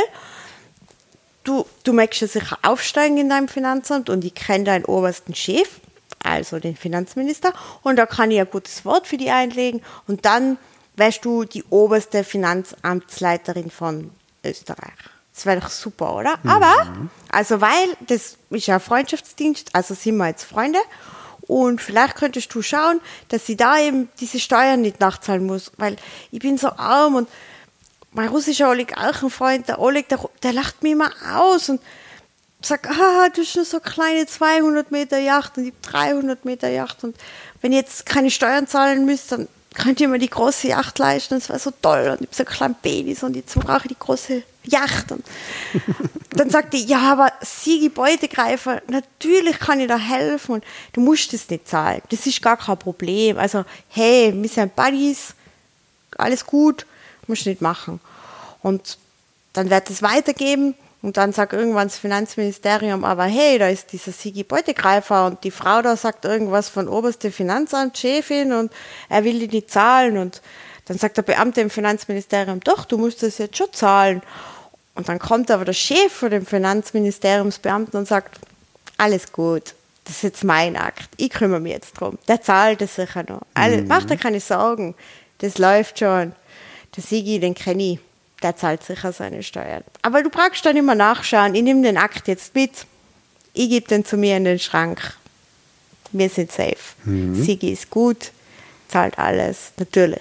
du möchtest sicher aufsteigen in deinem Finanzamt und ich kenne deinen obersten Chef, also den Finanzminister, und da kann ich ein gutes Wort für dich einlegen und dann wärst du die oberste Finanzamtsleiterin von Österreich. Das wäre doch super, oder? Aber, weil das ist ja ein Freundschaftsdienst, also sind wir jetzt Freunde und vielleicht könntest du schauen, dass sie da eben diese Steuern nicht nachzahlen muss, weil ich bin so arm und mein russischer Oleg auch ein Freund, der Oleg, der lacht mich immer aus und sagt, du hast nur so kleine 200 Meter Yacht und ich habe 300 Meter Yacht und wenn ich jetzt keine Steuern zahlen müsst, dann könnt ihr mir die große Yacht leisten, das wäre so toll und ich habe so kleine Babys und jetzt brauche ich die große Yacht. Und dann sagt die, ja, aber Sigi Beutegreifer, natürlich kann ich da helfen und du musst das nicht zahlen, das ist gar kein Problem, also hey, wir sind Buddies, alles gut, musst du nicht machen. Und dann wird es weitergeben und dann sagt irgendwann das Finanzministerium, aber hey, da ist dieser Sigi Beutegreifer und die Frau da sagt irgendwas von oberste Finanzamtschefin und er will die nicht zahlen und dann sagt der Beamte im Finanzministerium, doch, du musst das jetzt schon zahlen. Und dann kommt aber der Chef von dem Finanzministeriumsbeamten und sagt, alles gut, das ist jetzt mein Akt, ich kümmere mich jetzt drum, der zahlt das sicher noch. Mach dir keine Sorgen, das läuft schon. Der Sigi, den kenne ich, der zahlt sicher seine Steuern. Aber du brauchst dann immer nachschauen, ich nehme den Akt jetzt mit, ich gebe den zu mir in den Schrank. Wir sind safe. Sigi ist gut, zahlt alles, natürlich.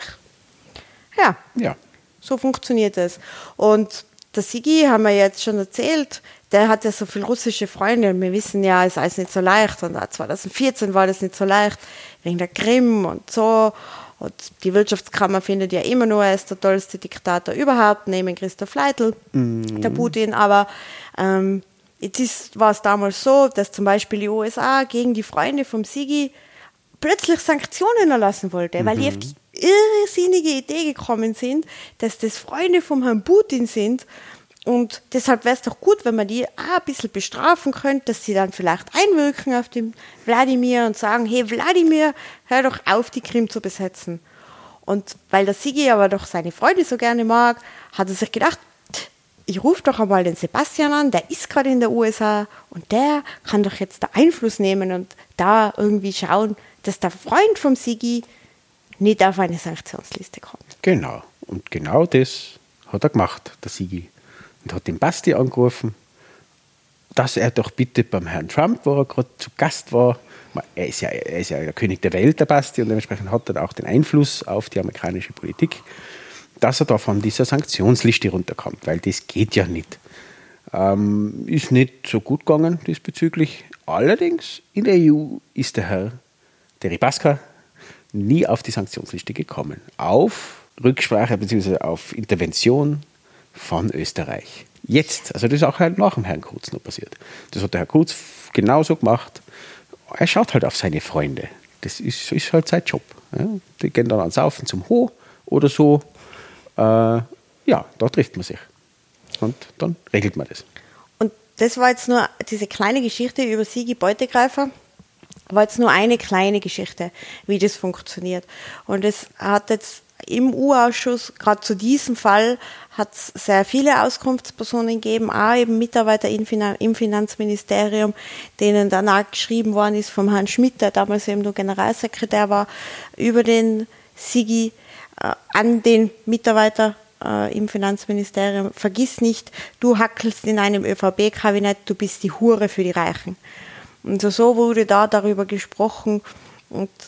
Ja. So funktioniert es. Und der Sigi, haben wir jetzt schon erzählt, der hat ja so viele russische Freunde und wir wissen ja, es ist alles nicht so leicht und 2014 war das nicht so leicht, wegen der Krim und so. Und die Wirtschaftskammer findet ja immer nur, er ist der tollste Diktator überhaupt, neben Christoph Leitl, der Putin. Aber jetzt war es damals so, dass zum Beispiel die USA gegen die Freunde vom Sigi plötzlich Sanktionen erlassen wollte, weil die auf die irrsinnige Idee gekommen sind, dass das Freunde vom Herrn Putin sind. Und deshalb wäre es doch gut, wenn man die auch ein bisschen bestrafen könnte, dass sie dann vielleicht einwirken auf den Wladimir und sagen, hey Wladimir, hör doch auf, die Krim zu besetzen. Und weil der Sigi aber doch seine Freunde so gerne mag, hat er sich gedacht, ich rufe doch einmal den Sebastian an, der ist gerade in der USA und der kann doch jetzt da Einfluss nehmen und da irgendwie schauen, dass der Freund vom Sigi nicht auf eine Sanktionsliste kommt. Genau, und genau das hat er gemacht, der Sigi. Und hat den Basti angerufen, dass er doch bitte beim Herrn Trump, wo er gerade zu Gast war, er ist ja der König der Welt, der Basti, und dementsprechend hat er auch den Einfluss auf die amerikanische Politik, dass er da von dieser Sanktionsliste runterkommt, weil das geht ja nicht. Ist nicht so gut gegangen diesbezüglich. Allerdings in der EU ist der Herr Deripaska nie auf die Sanktionsliste gekommen. Auf Rücksprache bzw. auf Intervention von Österreich. Jetzt, also das ist auch nach dem Herrn Kurz noch passiert. Das hat der Herr Kurz genauso gemacht. Er schaut halt auf seine Freunde. Das ist halt sein Job. Ja. Die gehen dann ans Saufen zum Ho oder so. Da trifft man sich. Und dann regelt man das. Und das war jetzt nur diese kleine Geschichte über Sigi Beutegreifer. War jetzt nur eine kleine Geschichte, wie das funktioniert. Und es hat jetzt im U-Ausschuss, gerade zu diesem Fall, hat es sehr viele Auskunftspersonen gegeben, auch eben Mitarbeiter im Finanzministerium, denen danach geschrieben worden ist vom Herrn Schmidt, der damals eben nur Generalsekretär war, über den Sigi an den Mitarbeiter im Finanzministerium. Vergiss nicht, du hackelst in einem ÖVP-Kabinett, du bist die Hure für die Reichen. Und so wurde da darüber gesprochen und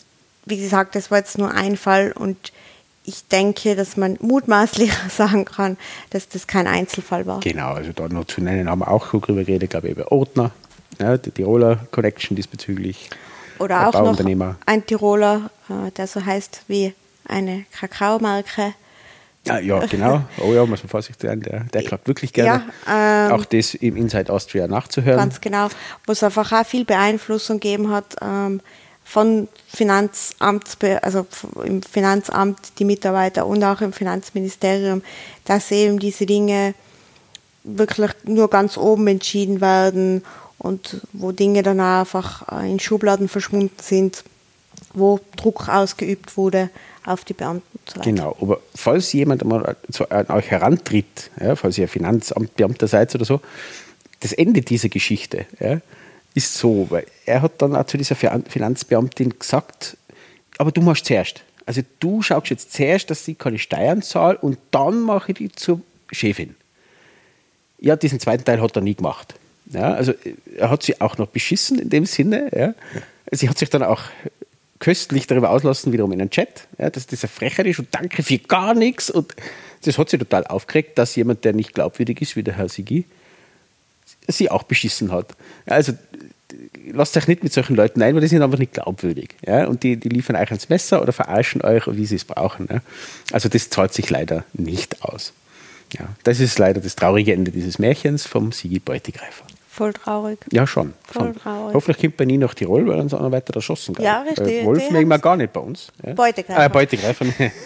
wie gesagt, das war jetzt nur ein Fall und ich denke, dass man mutmaßlich sagen kann, dass das kein Einzelfall war. Genau, also da noch zu nennen, haben wir auch schon drüber geredet, glaube ich, über Ortner, ja, die Tiroler Connection diesbezüglich. Oder auch noch ein Tiroler, der so heißt wie eine Kakaomarke. Ja, genau. Oh ja, muss man vorsichtig sein, der klappt wirklich gerne. Ja, auch das im Inside Austria nachzuhören. Ganz genau, wo es einfach auch viel Beeinflussung gegeben hat von also im Finanzamt, die Mitarbeiter und auch im Finanzministerium, dass eben diese Dinge wirklich nur ganz oben entschieden werden und wo Dinge dann einfach in Schubladen verschwunden sind, wo Druck ausgeübt wurde auf die Beamten und so weiter. Genau, aber falls jemand einmal an euch herantritt, ja, falls ihr Finanzamtbeamter seid oder so, das Ende dieser Geschichte ist so, weil er hat dann auch zu dieser Finanzbeamtin gesagt, aber du machst zuerst. Also du schaust jetzt zuerst, dass sie keine Steuern zahlt und dann mache ich die zur Chefin. Ja, diesen zweiten Teil hat er nie gemacht. Ja, also er hat sie auch noch beschissen in dem Sinne. Ja. Sie hat sich dann auch köstlich darüber auslassen, wiederum in einem Chat, ja, dass das eine Frechheit ist und danke für gar nichts. Und das hat sie total aufgeregt, dass jemand, der nicht glaubwürdig ist, wie der Herr Sigi, sie auch beschissen hat. Ja, also lasst euch nicht mit solchen Leuten ein, weil die sind einfach nicht glaubwürdig. Ja? Und die liefern euch ins Messer oder verarschen euch, wie sie es brauchen. Ja? Also das zahlt sich leider nicht aus. Ja, das ist leider das traurige Ende dieses Märchens vom Sigi Beutegreifer. Voll traurig. Ja, schon. Traurig. Hoffentlich kommt er nie nach Tirol, weil uns auch weiter erschossen kann. Ja, richtig. Wolf mögen wir gar nicht bei uns. Ja? Beutegreifer. Beutegreifer.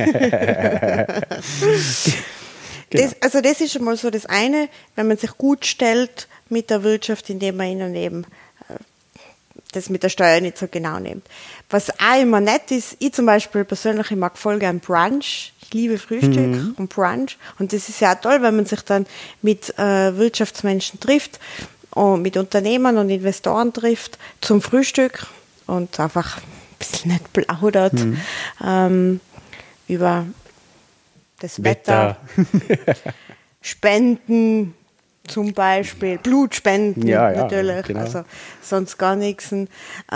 Genau. Das ist schon mal so das eine, wenn man sich gut stellt mit der Wirtschaft, indem man ihnen eben das mit der Steuer nicht so genau nimmt. Was auch immer nett ist, ich zum Beispiel persönlich, ich mag voll gern Brunch. Ich liebe Frühstück und Brunch. Und das ist ja auch toll, wenn man sich dann mit Wirtschaftsmenschen trifft und mit Unternehmern und Investoren trifft zum Frühstück und einfach ein bisschen nett plaudert über das Wetter. Spenden zum Beispiel, Blutspenden natürlich, genau. Also sonst gar nichts. Und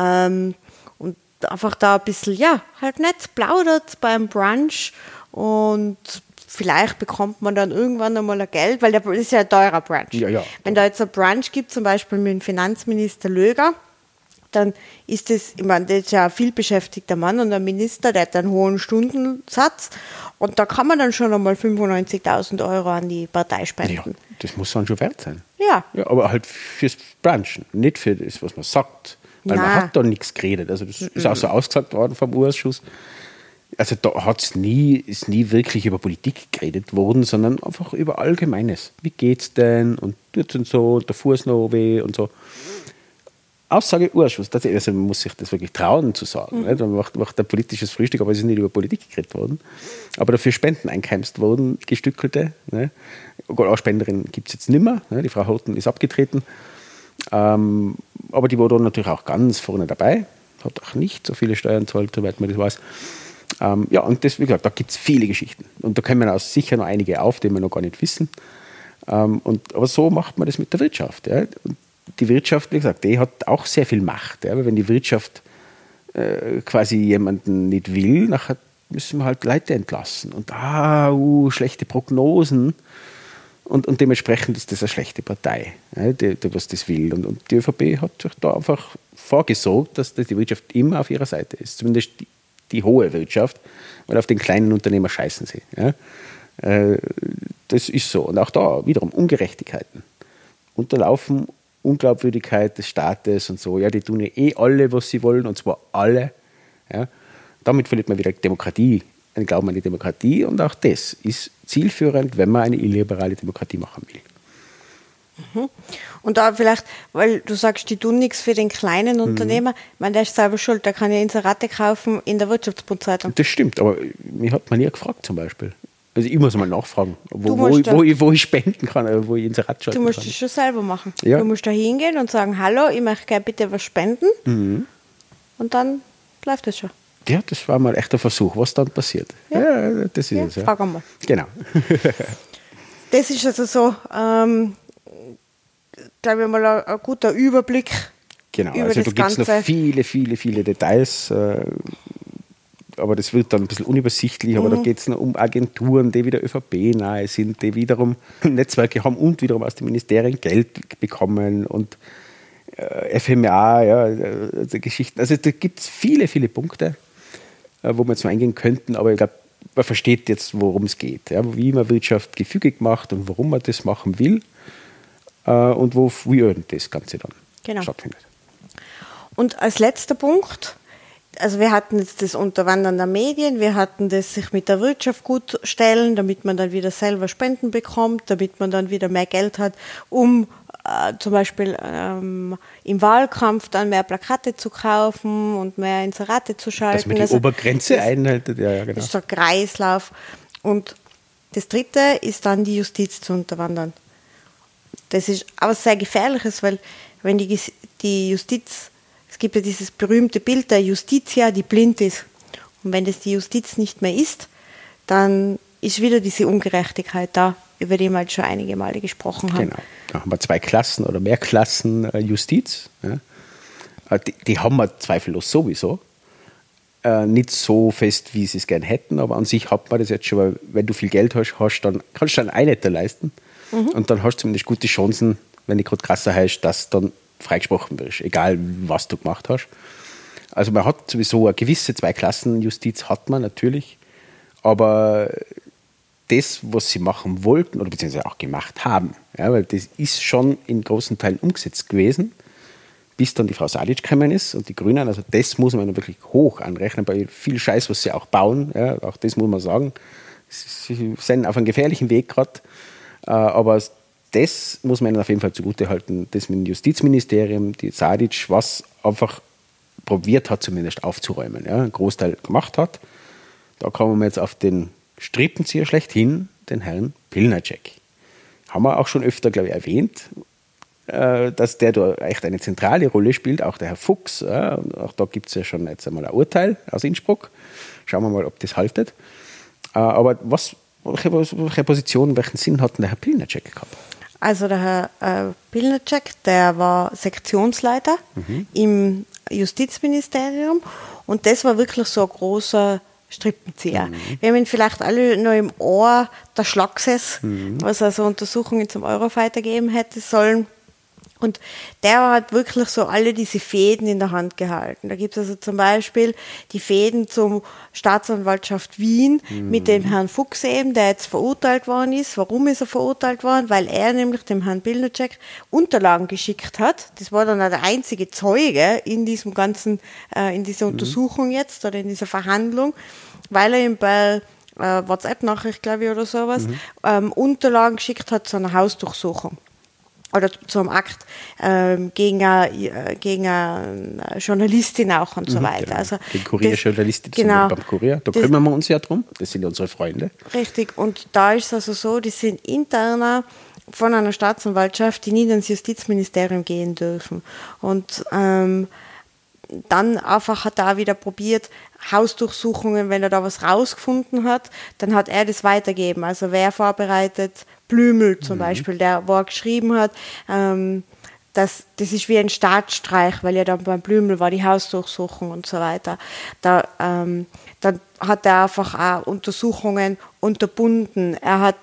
einfach da ein bisschen, halt nett plaudert beim Brunch und vielleicht bekommt man dann irgendwann einmal ein Geld, weil das ist ja ein teurer Brunch. Ja. Wenn da jetzt ein Brunch gibt, zum Beispiel mit dem Finanzminister Löger, dann ist das, ich meine, das ist ja ein vielbeschäftigter Mann und ein Minister, der hat einen hohen Stundensatz und da kann man dann schon einmal 95.000 € an die Partei spenden. Ja, das muss dann schon wert sein. Ja. Aber halt fürs Brunchen, nicht für das, was man sagt. Weil man hat da nichts geredet. Also das ist auch so ausgesagt worden vom Ausschuss. Also da ist nie wirklich über Politik geredet worden, sondern einfach über Allgemeines. Wie geht's denn? Und tut denn so, der Fuß noch weh und so. Aussage Ausschuss, also man muss sich das wirklich trauen zu sagen. Ne? Man macht ein politisches Frühstück, aber es ist nicht über Politik geredet worden. Aber dafür Spenden eingeheimst worden, gestückelte. Ne? Auch Spenderin gibt es jetzt nicht mehr. Ne? Die Frau Horten ist abgetreten. Aber die war dann natürlich auch ganz vorne dabei. Hat auch nicht so viele Steuern gezahlt, soweit man das weiß. Und das, wie gesagt, da gibt es viele Geschichten. Und da kommen auch sicher noch einige auf, die wir noch gar nicht wissen. Aber so macht man das mit der Wirtschaft. Ja? Und die Wirtschaft, wie gesagt, die hat auch sehr viel Macht. Ja? Weil wenn die Wirtschaft quasi jemanden nicht will, nachher müssen wir halt Leute entlassen. Und schlechte Prognosen. Und dementsprechend ist das eine schlechte Partei, ja, die was das will. Und die ÖVP hat sich da einfach vorgesorgt, dass die Wirtschaft immer auf ihrer Seite ist. Zumindest die hohe Wirtschaft, weil auf den kleinen Unternehmer scheißen sie. Ja. Das ist so. Und auch da wiederum Ungerechtigkeiten. Unterlaufen Unglaubwürdigkeit des Staates und so. Ja, die tun ja alle, was sie wollen, und zwar alle. Ja. Damit verliert man wieder Demokratie, einen Glauben an die Demokratie. Und auch das ist zielführend, wenn man eine illiberale Demokratie machen will. Und da vielleicht, weil du sagst, die tun nichts für den kleinen Unternehmer, ich meine, der ist selber schuld, der kann ja Inserate kaufen in der Wirtschaftsbundzeitung. Das stimmt, aber mich hat man nie gefragt zum Beispiel. Also ich muss mal nachfragen, wo ich spenden kann, wo ich Inserat schalten kann. Du musst das schon selber machen. Ja. Du musst da hingehen und sagen, hallo, ich möchte gerne bitte was spenden. Und dann läuft das schon. Ja, das war mal echt ein Versuch, was dann passiert. Ja, das ist es. Ja. Frag einmal. Genau. Das ist also so, glaube ich mal, ein guter Überblick. Genau, über also das da gibt es noch viele, viele, viele Details. aber das wird dann ein bisschen unübersichtlich, aber da geht es um Agenturen, die wieder ÖVP-nahe sind, die wiederum Netzwerke haben und wiederum aus den Ministerien Geld bekommen und FMA, Geschichten. Also da gibt es viele, viele Punkte, wo wir jetzt mal eingehen könnten, aber ich glaube, man versteht jetzt, worum es geht, ja, wie man Wirtschaft gefügig macht und warum man das machen will und wofür das Ganze dann stattfindet. Und als letzter Punkt, also wir hatten jetzt das Unterwandern der Medien, wir hatten das sich mit der Wirtschaft gut stellen, damit man dann wieder selber Spenden bekommt, damit man dann wieder mehr Geld hat, um zum Beispiel im Wahlkampf dann mehr Plakate zu kaufen und mehr Inserate zu schalten. Dass man die Obergrenze einhaltet, ja, genau. Das ist so ein Kreislauf. Und das Dritte ist dann die Justiz zu unterwandern. Das ist aber sehr Gefährliches, weil wenn die Justiz, es gibt ja dieses berühmte Bild der Justitia, die blind ist. Und wenn das die Justiz nicht mehr ist, dann ist wieder diese Ungerechtigkeit da, über die wir halt schon einige Male gesprochen haben. Genau. Da haben wir 2 Klassen oder mehr Klassen Justiz. Ja. Die haben wir zweifellos sowieso. Nicht so fest, wie sie es gern hätten, aber an sich hat man das jetzt schon, weil wenn du viel Geld hast, dann kannst du dann Einheiter leisten und dann hast du zumindest gute Chancen, wenn ich gerade krasser heißt, dass dann freigesprochen wirst, egal was du gemacht hast. Also man hat sowieso eine gewisse 2-Klassen-Justiz, hat man natürlich, aber das, was sie machen wollten oder beziehungsweise auch gemacht haben, ja, weil das ist schon in großen Teilen umgesetzt gewesen, bis dann die Frau Sadic gekommen ist und die Grünen, also das muss man wirklich hoch anrechnen, bei viel Scheiß, was sie auch bauen, ja, auch das muss man sagen, sie sind auf einem gefährlichen Weg gerade, aber das muss man ihnen auf jeden Fall zugutehalten, das mit dem Justizministerium, die Sadic, was einfach probiert hat, zumindest aufzuräumen, ja, einen Großteil gemacht hat. Da kommen wir jetzt auf den Strippenzieher schlechthin, den Herrn Pilnacek. Haben wir auch schon öfter, glaube ich, erwähnt, dass der da echt eine zentrale Rolle spielt, auch der Herr Fuchs. Auch da gibt es ja schon jetzt einmal ein Urteil aus Innsbruck. Schauen wir mal, ob das haltet. Aber welche Position, welchen Sinn hat denn der Herr Pilnacek gehabt? Also der Herr Pilnacek, der war Sektionsleiter im Justizministerium und das war wirklich so ein großer Strippenzieher. Wir haben ihn vielleicht alle noch im Ohr, der Schlagsess, was also Untersuchungen zum Eurofighter geben hätte sollen. Und der hat wirklich so alle diese Fäden in der Hand gehalten. Da gibt es also zum Beispiel die Fäden zum Staatsanwaltschaft Wien mit dem Herrn Fuchs eben, der jetzt verurteilt worden ist. Warum ist er verurteilt worden? Weil er nämlich dem Herrn Pilnacek Unterlagen geschickt hat. Das war dann auch der einzige Zeuge in diesem ganzen, in dieser Untersuchung jetzt oder in dieser Verhandlung, weil er ihm bei WhatsApp-Nachricht, glaube ich, oder sowas, Unterlagen geschickt hat zu einer Hausdurchsuchung. Oder zum Akt gegen eine Journalistin auch und so weiter. Genau. Also gegen Kurierjournalistin genau, beim Kurier. Da kümmern wir uns ja drum. Das sind ja unsere Freunde. Richtig. Und da ist es also so, die sind interner von einer Staatsanwaltschaft, die nie ins Justizministerium gehen dürfen. Und dann einfach hat er wieder probiert, Hausdurchsuchungen, wenn er da was rausgefunden hat, dann hat er das weitergeben. Also wer vorbereitet, Blümel zum Beispiel, wo er geschrieben hat, das ist wie ein Staatsstreich, weil ja dann beim Blümel war die Hausdurchsuchung und so weiter. Dann hat er einfach auch Untersuchungen unterbunden. Er hat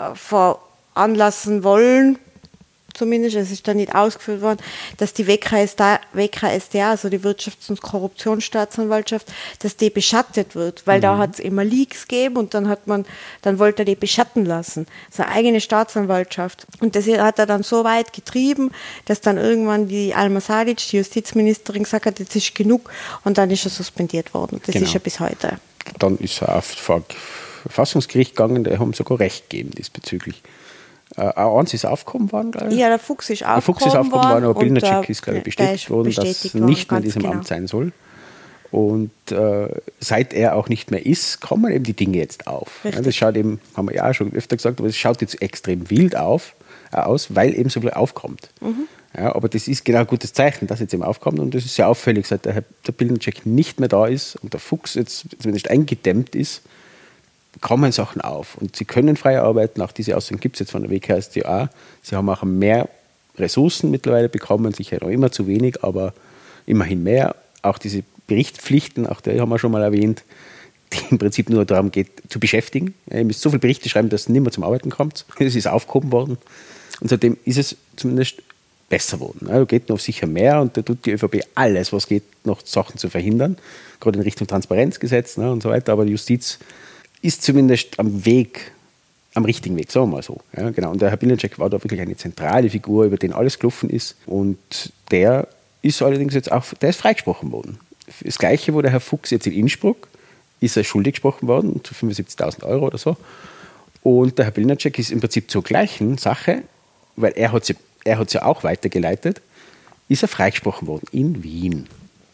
veranlassen wollen, zumindest, es ist dann nicht ausgeführt worden, dass die WKStA, also die Wirtschafts- und Korruptionsstaatsanwaltschaft, dass die beschattet wird, weil da hat es immer Leaks gegeben und dann wollte er die beschatten lassen. Seine eigene Staatsanwaltschaft. Und das hat er dann so weit getrieben, dass dann irgendwann die Alma Sadic, die Justizministerin, gesagt hat, jetzt ist genug und dann ist er suspendiert worden. Das ist ja bis heute. Dann ist er auf das Verfassungsgericht gegangen, die haben sogar Recht gegeben diesbezüglich. Eins ist aufgehoben worden, glaube ich. Ja, der Fuchs ist aufgehoben worden, aber Pilnacek ist, glaube ich, bestätigt worden, dass er nicht mehr in diesem Amt sein soll. Und seit er auch nicht mehr ist, kommen eben die Dinge jetzt auf. Ja, das schaut eben, haben wir ja auch schon öfter gesagt, aber es schaut jetzt extrem wild aus, weil eben so viel aufkommt. Ja, aber das ist genau ein gutes Zeichen, dass jetzt eben aufkommt und das ist sehr auffällig, seit der Pilnacek nicht mehr da ist und der Fuchs jetzt zumindest eingedämmt ist, kommen Sachen auf und sie können frei arbeiten. Auch diese Aussage gibt es jetzt von der WKStA. Sie haben auch mehr Ressourcen mittlerweile bekommen, sicher noch immer zu wenig, aber immerhin mehr. Auch diese Berichtspflichten, auch die haben wir schon mal erwähnt, die im Prinzip nur darum geht, zu beschäftigen. Ihr müsst so viele Berichte schreiben, dass ihr nicht mehr zum Arbeiten kommt. Es ist aufgehoben worden. Und seitdem ist es zumindest besser geworden. Da geht noch sicher mehr und da tut die ÖVP alles, was geht, noch Sachen zu verhindern. Gerade in Richtung Transparenzgesetz und so weiter. Aber die Justiz ist zumindest am richtigen Weg, sagen wir mal so. Ja, genau. Und der Herr Bilecek war da wirklich eine zentrale Figur, über den alles gelaufen ist. Und der ist allerdings jetzt auch, der ist freigesprochen worden. Das Gleiche, wo der Herr Fuchs jetzt in Innsbruck ist er schuldig gesprochen worden, zu 75.000 Euro oder so. Und der Herr Bilecek ist im Prinzip zur gleichen Sache, weil er hat ja auch weitergeleitet, ist er freigesprochen worden in Wien.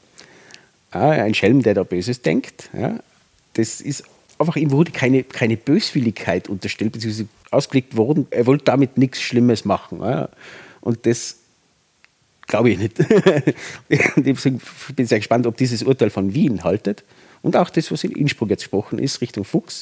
Ja, ein Schelm, der da Böses denkt. Ja, das ist einfach, ihm wurde keine Böswilligkeit unterstellt, beziehungsweise ausgelegt worden, er wollte damit nichts Schlimmes machen. Ja. Und das glaube ich nicht. Ich bin sehr gespannt, ob dieses Urteil von Wien haltet und auch das, was in Innsbruck jetzt gesprochen ist, Richtung Fuchs,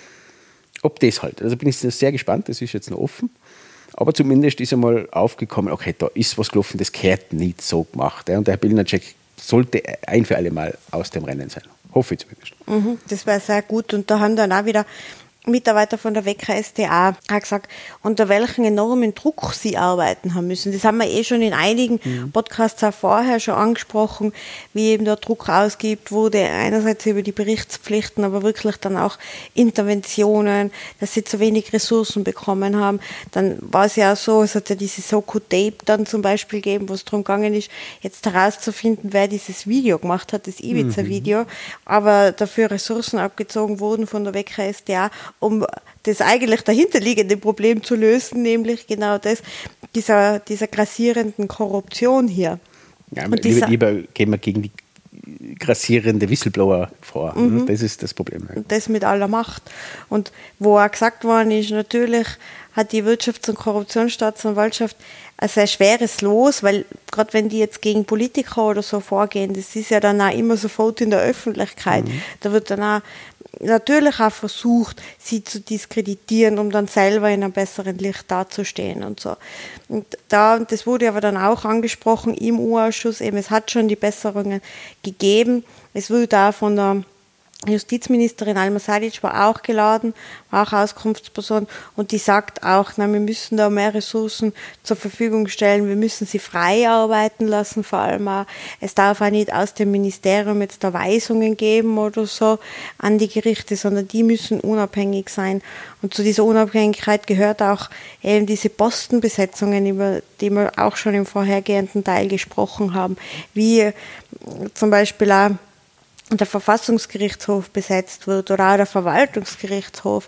ob das haltet. Also bin ich sehr gespannt, das ist jetzt noch offen. Aber zumindest ist einmal aufgekommen, okay, da ist was gelaufen, das gehört nicht so gemacht. Und der Herr Bilecek sollte ein für alle Mal aus dem Rennen sein. Hoffe ich zumindest. Das wäre sehr gut. Und da haben dann auch wieder Mitarbeiter von der Wecker SDA auch gesagt, unter welchen enormen Druck sie arbeiten haben müssen. Das haben wir schon in einigen Podcasts auch vorher schon angesprochen, wie eben der Druck ausgeübt wurde, einerseits über die Berichtspflichten, aber wirklich dann auch Interventionen, dass sie zu wenig Ressourcen bekommen haben. Dann war es ja auch so, es hat ja diese Soko-Tape dann zum Beispiel gegeben, wo es darum gegangen ist, jetzt herauszufinden, wer dieses Video gemacht hat, das Ibiza-Video, aber dafür Ressourcen abgezogen wurden von der Wecker SDA, um das eigentlich dahinterliegende Problem zu lösen, nämlich genau das, dieser grassierenden Korruption hier. Ja, lieber gehen wir gegen die grassierende Whistleblower vor. Das ist das Problem. Und das mit aller Macht. Und wo auch gesagt worden ist, natürlich hat die Wirtschafts- und Korruptionsstaatsanwaltschaft ein sehr schweres Los, weil gerade wenn die jetzt gegen Politiker oder so vorgehen, das ist ja dann auch immer sofort in der Öffentlichkeit. Da wird dann auch natürlich auch versucht, sie zu diskreditieren, um dann selber in einem besseren Licht dazustehen und so. Und das wurde aber dann auch angesprochen im U-Ausschuss, eben es hat schon die Besserungen gegeben. Es wurde auch von der Justizministerin Alma Sadic war auch geladen, war auch Auskunftsperson und die sagt auch, wir müssen da mehr Ressourcen zur Verfügung stellen, wir müssen sie frei arbeiten lassen, vor allem auch, es darf auch nicht aus dem Ministerium jetzt da Weisungen geben oder so an die Gerichte, sondern die müssen unabhängig sein und zu dieser Unabhängigkeit gehört auch eben diese Postenbesetzungen, über die wir auch schon im vorhergehenden Teil gesprochen haben, wie zum Beispiel auch der Verfassungsgerichtshof besetzt wird oder auch der Verwaltungsgerichtshof,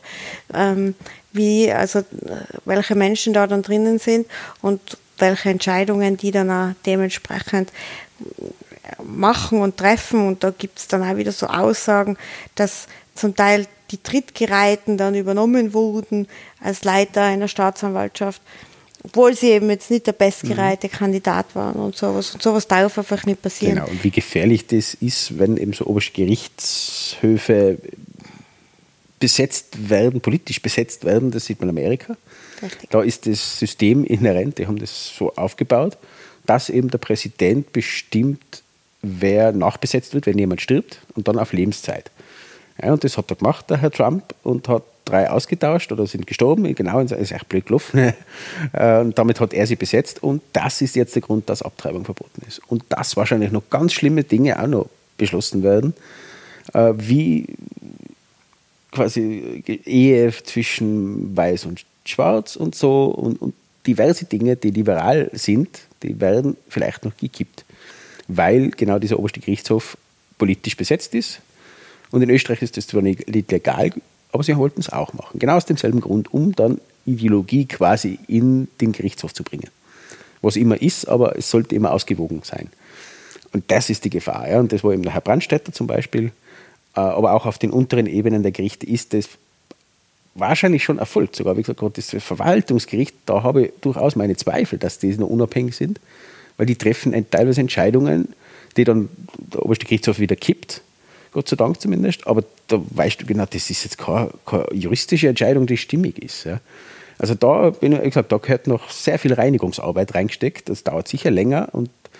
welche Menschen da dann drinnen sind und welche Entscheidungen die dann auch dementsprechend machen und treffen. Und da gibt es dann auch wieder so Aussagen, dass zum Teil die Trittgereihten dann übernommen wurden als Leiter einer Staatsanwaltschaft, obwohl sie eben jetzt nicht der bestgereihte Kandidat waren und sowas. Und sowas darf einfach nicht passieren. Genau, und wie gefährlich das ist, wenn eben so oberste Gerichtshöfe besetzt werden, politisch besetzt werden, das sieht man in Amerika. Richtig. Da ist das System inhärent, die haben das so aufgebaut, dass eben der Präsident bestimmt, wer nachbesetzt wird, wenn jemand stirbt und dann auf Lebenszeit. Ja, und das hat er gemacht, der Herr Trump, und hat 3 ausgetauscht oder sind gestorben. Genau, das ist echt blöd gelaufen. Und damit hat er sie besetzt. Und das ist jetzt der Grund, dass Abtreibung verboten ist. Und dass wahrscheinlich noch ganz schlimme Dinge auch noch beschlossen werden, wie quasi Ehe zwischen Weiß und Schwarz und so und diverse Dinge, die liberal sind, die werden vielleicht noch gekippt. Weil genau dieser oberste Gerichtshof politisch besetzt ist. Und in Österreich ist das zwar nicht legal, aber sie wollten es auch machen. Genau aus demselben Grund, um dann Ideologie quasi in den Gerichtshof zu bringen. Was immer ist, aber es sollte immer ausgewogen sein. Und das ist die Gefahr. Ja. Und das war eben der Herr Brandstätter zum Beispiel. Aber auch auf den unteren Ebenen der Gerichte ist das wahrscheinlich schon erfolgt. Sogar, wie gesagt, gerade das Verwaltungsgericht, da habe ich durchaus meine Zweifel, dass die noch unabhängig sind, weil die treffen teilweise Entscheidungen, die dann der oberste Gerichtshof wieder kippt. Gott sei Dank zumindest, aber da weißt du genau, das ist jetzt keine juristische Entscheidung, die stimmig ist. Ja. Also da bin ich gesagt, da gehört noch sehr viel Reinigungsarbeit reingesteckt, das dauert sicher länger und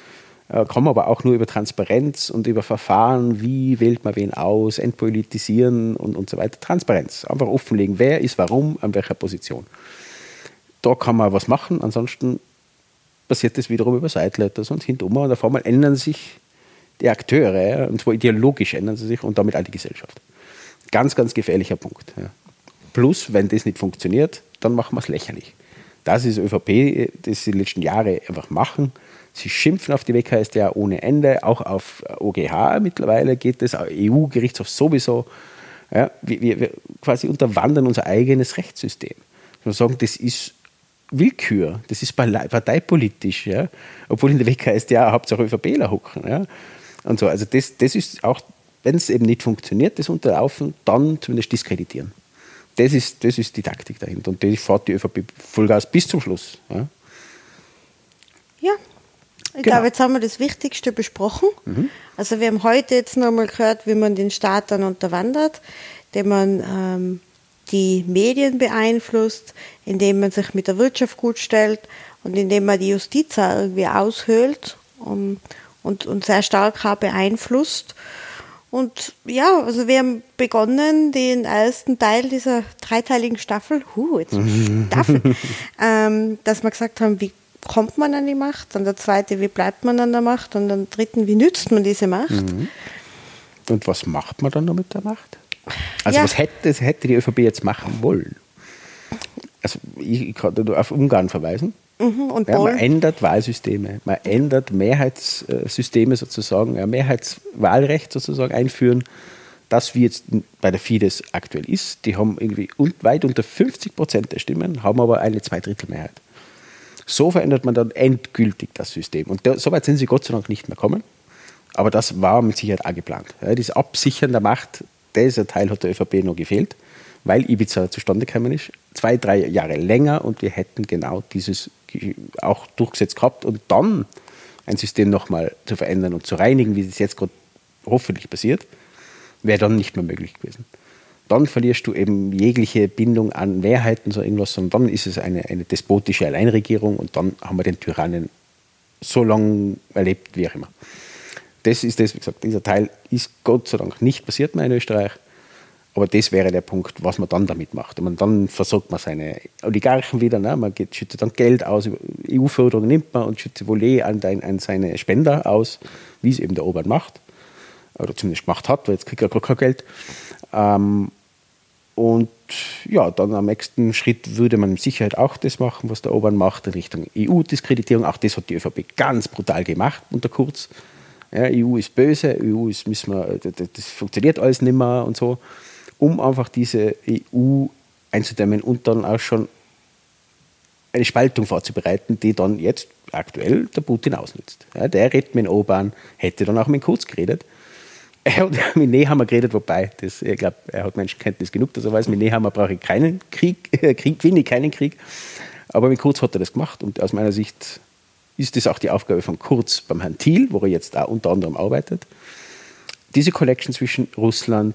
kann man aber auch nur über Transparenz und über Verfahren, wie wählt man wen aus, entpolitisieren und so weiter. Transparenz, einfach offenlegen, wer ist warum, an welcher Position. Da kann man was machen, ansonsten passiert das wiederum über Sideletters und hintenrum und auf einmal ändern sich die Akteure, und zwar ideologisch ändern sie sich und damit auch die Gesellschaft. Ganz, ganz gefährlicher Punkt. Ja. Plus, wenn das nicht funktioniert, dann machen wir es lächerlich. Das ist ÖVP, das sie die letzten Jahre einfach machen. Sie schimpfen auf die WKStA ohne Ende, auch auf OGH mittlerweile geht es, EU-Gerichtshof sowieso. Ja, wir quasi unterwandern unser eigenes Rechtssystem. Wir sagen, das ist Willkür, das ist parteipolitisch, ja, obwohl in der WKStA Hauptsache ÖVPler hocken. Ja, und so. Also das ist auch, wenn es eben nicht funktioniert, das Unterlaufen, dann zumindest diskreditieren. Das ist die Taktik dahinter und die fährt die ÖVP Vollgas bis zum Schluss. Ja. Ja. Ich glaube, jetzt haben wir das Wichtigste besprochen. Also wir haben heute jetzt nochmal gehört, wie man den Staat dann unterwandert, indem man die Medien beeinflusst, indem man sich mit der Wirtschaft gut stellt und indem man die Justiz auch irgendwie aushöhlt und sehr stark auch beeinflusst. Und ja, also wir haben begonnen, den ersten Teil dieser dreiteiligen Staffel, dass wir gesagt haben, wie kommt man an die Macht, dann der zweite, wie bleibt man an der Macht und dann dritten, wie nützt man diese Macht. Und was macht man dann noch mit der Macht? Also was hätte die ÖVP jetzt machen wollen? Also ich kann da nur auf Ungarn verweisen. Und man ändert Wahlsysteme, man ändert Mehrheitssysteme sozusagen, Mehrheitswahlrecht sozusagen einführen, das wie jetzt bei der Fidesz aktuell ist. Die haben irgendwie weit unter 50% der Stimmen, haben aber eine Zweidrittelmehrheit. So verändert man dann endgültig das System. Und so weit sind sie Gott sei Dank nicht mehr gekommen. Aber das war mit Sicherheit auch geplant. Ja, das Absichern der Macht, dieser Teil hat der ÖVP noch gefehlt, weil Ibiza zustande gekommen ist. 2-3 Jahre länger und wir hätten genau dieses auch durchgesetzt gehabt. Und dann ein System nochmal zu verändern und zu reinigen, wie das jetzt gerade hoffentlich passiert, wäre dann nicht mehr möglich gewesen. Dann verlierst du eben jegliche Bindung an Mehrheiten, so irgendwas, sondern dann ist es eine despotische Alleinregierung und dann haben wir den Tyrannen so lange erlebt, wie auch immer. Das ist das, wie gesagt, dieser Teil ist Gott sei Dank nicht passiert mehr in Österreich, aber das wäre der Punkt, was man dann damit macht. Und dann versorgt man seine Oligarchen wieder, ne? Man schüttet dann Geld aus, EU-Förderung nimmt man und schüttet wohl an seine Spender aus, wie es eben der Orban macht, oder zumindest gemacht hat, weil jetzt kriegt er gar kein Geld. Und ja, dann am nächsten Schritt würde man mit Sicherheit auch das machen, was der Orban macht, in Richtung EU-Diskreditierung. Auch das hat die ÖVP ganz brutal gemacht unter Kurz. Ja, EU ist böse, das funktioniert alles nicht mehr und so, um einfach diese EU einzudämmen und dann auch schon eine Spaltung vorzubereiten, die dann jetzt aktuell der Putin ausnutzt. Ja, der redet mit Orban, hätte dann auch mit Kurz geredet. Er hat mit Nehammer geredet, wobei, ich glaube, er hat Menschenkenntnis genug, dass er weiß, mit Nehammer brauche ich keinen Krieg, gewinne ich keinen Krieg. Aber mit Kurz hat er das gemacht und aus meiner Sicht ist das auch die Aufgabe von Kurz beim Herrn Thiel, wo er jetzt auch unter anderem arbeitet, diese Connection zwischen Russland,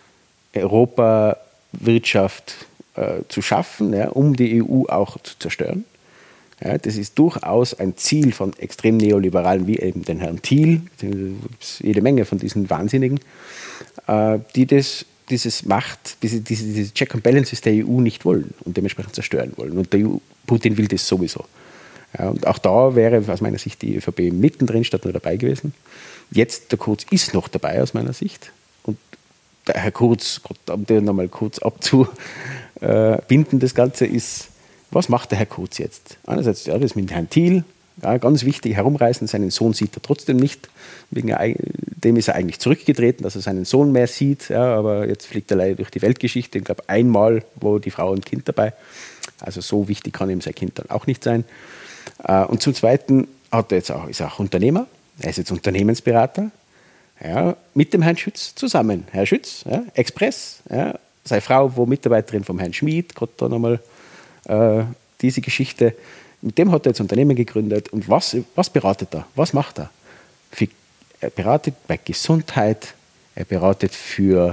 Europa, Wirtschaft zu schaffen, ja, um die EU auch zu zerstören. Ja, das ist durchaus ein Ziel von extrem Neoliberalen wie eben den Herrn Thiel, jede Menge von diesen Wahnsinnigen, die dieses Check and Balances der EU nicht wollen und dementsprechend zerstören wollen. Und Putin will das sowieso. Ja, und auch da wäre aus meiner Sicht die ÖVP mittendrin statt nur dabei gewesen. Jetzt, der Kurz ist noch dabei aus meiner Sicht. Und der Herr Kurz, um den nochmal kurz abzubinden, das Ganze ist, was macht der Herr Kurz jetzt? Einerseits das mit Herrn Thiel, ja, ganz wichtig, herumreißen. Seinen Sohn sieht er trotzdem nicht. Wegen dem ist er eigentlich zurückgetreten, dass er seinen Sohn mehr sieht. Ja, aber jetzt fliegt er leider durch die Weltgeschichte. Ich glaube, einmal war die Frau und Kind dabei. Also so wichtig kann ihm sein Kind dann auch nicht sein. Und zum Zweiten ist er auch Unternehmer. Er ist jetzt Unternehmensberater. Ja, mit dem Herrn Schütz zusammen. Herr Schütz, ja, Express, ja, seine Frau war Mitarbeiterin vom Herrn Schmid, gerade da nochmal diese Geschichte. Mit dem hat er jetzt Unternehmen gegründet. Und was beratet er? Was macht er? Er beratet bei Gesundheit, er beratet für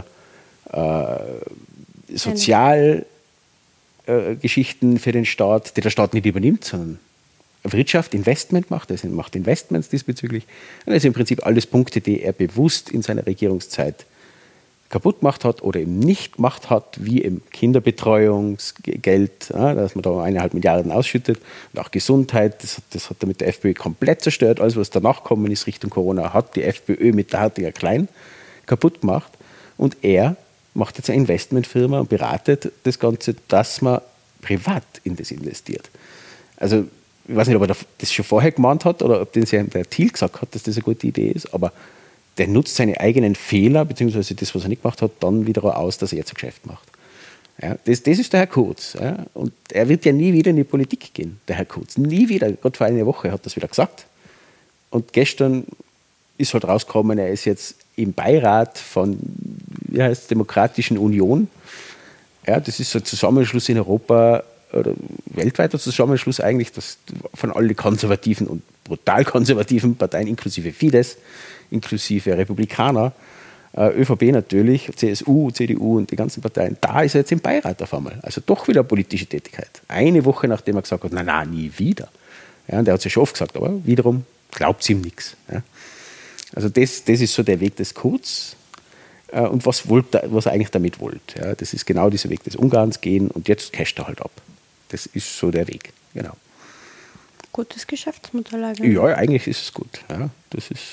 Sozialgeschichten für den Staat, die der Staat nicht übernimmt, sondern Wirtschaft, Investment macht, also macht Investments diesbezüglich. Und das sind im Prinzip alles Punkte, die er bewusst in seiner Regierungszeit kaputt gemacht hat oder eben nicht gemacht hat, wie im Kinderbetreuungsgeld, ja, dass man da 1,5 Milliarden ausschüttet, und auch Gesundheit, das hat er mit der FPÖ komplett zerstört. Alles, was danach gekommen ist Richtung Corona, hat die FPÖ mit der Hartinger Klein kaputt gemacht. Und er macht jetzt eine Investmentfirma und beratet das Ganze, dass man privat in das investiert. Also ich weiß nicht, ob er das schon vorher gemahnt hat oder ob der Thiel gesagt hat, dass das eine gute Idee ist, aber der nutzt seine eigenen Fehler, beziehungsweise das, was er nicht gemacht hat, dann wieder aus, dass er jetzt ein Geschäft macht. Ja, das ist der Herr Kurz. Ja, und er wird ja nie wieder in die Politik gehen, der Herr Kurz. Nie wieder. Gerade vor einer Woche hat er das wieder gesagt. Und gestern ist halt rausgekommen, er ist jetzt im Beirat von Demokratischen Union. Ja, das ist ein Zusammenschluss in Europa, oder weltweiter Zusammenschluss eigentlich, das von allen konservativen und brutal konservativen Parteien, inklusive Fidesz, inklusive Republikaner, ÖVP natürlich, CSU, CDU und die ganzen Parteien, da ist er jetzt im Beirat auf einmal. Also doch wieder politische Tätigkeit. Eine Woche nachdem er gesagt hat, nein, nie wieder. Ja, und er hat es ja schon oft gesagt, aber wiederum glaubt es ihm nichts. Ja. Also das ist so der Weg des Kurz. Und was er eigentlich damit wollte. Ja, das ist genau dieser Weg des Ungarns gehen und jetzt casht er halt ab. Das ist so der Weg, genau. Gutes Geschäftsmodell eigentlich. Ja, eigentlich ist es gut. Ja, das ist,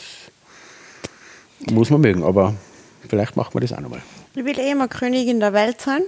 muss man mögen, aber vielleicht macht man das auch nochmal. Ich will immer Königin der Welt sein.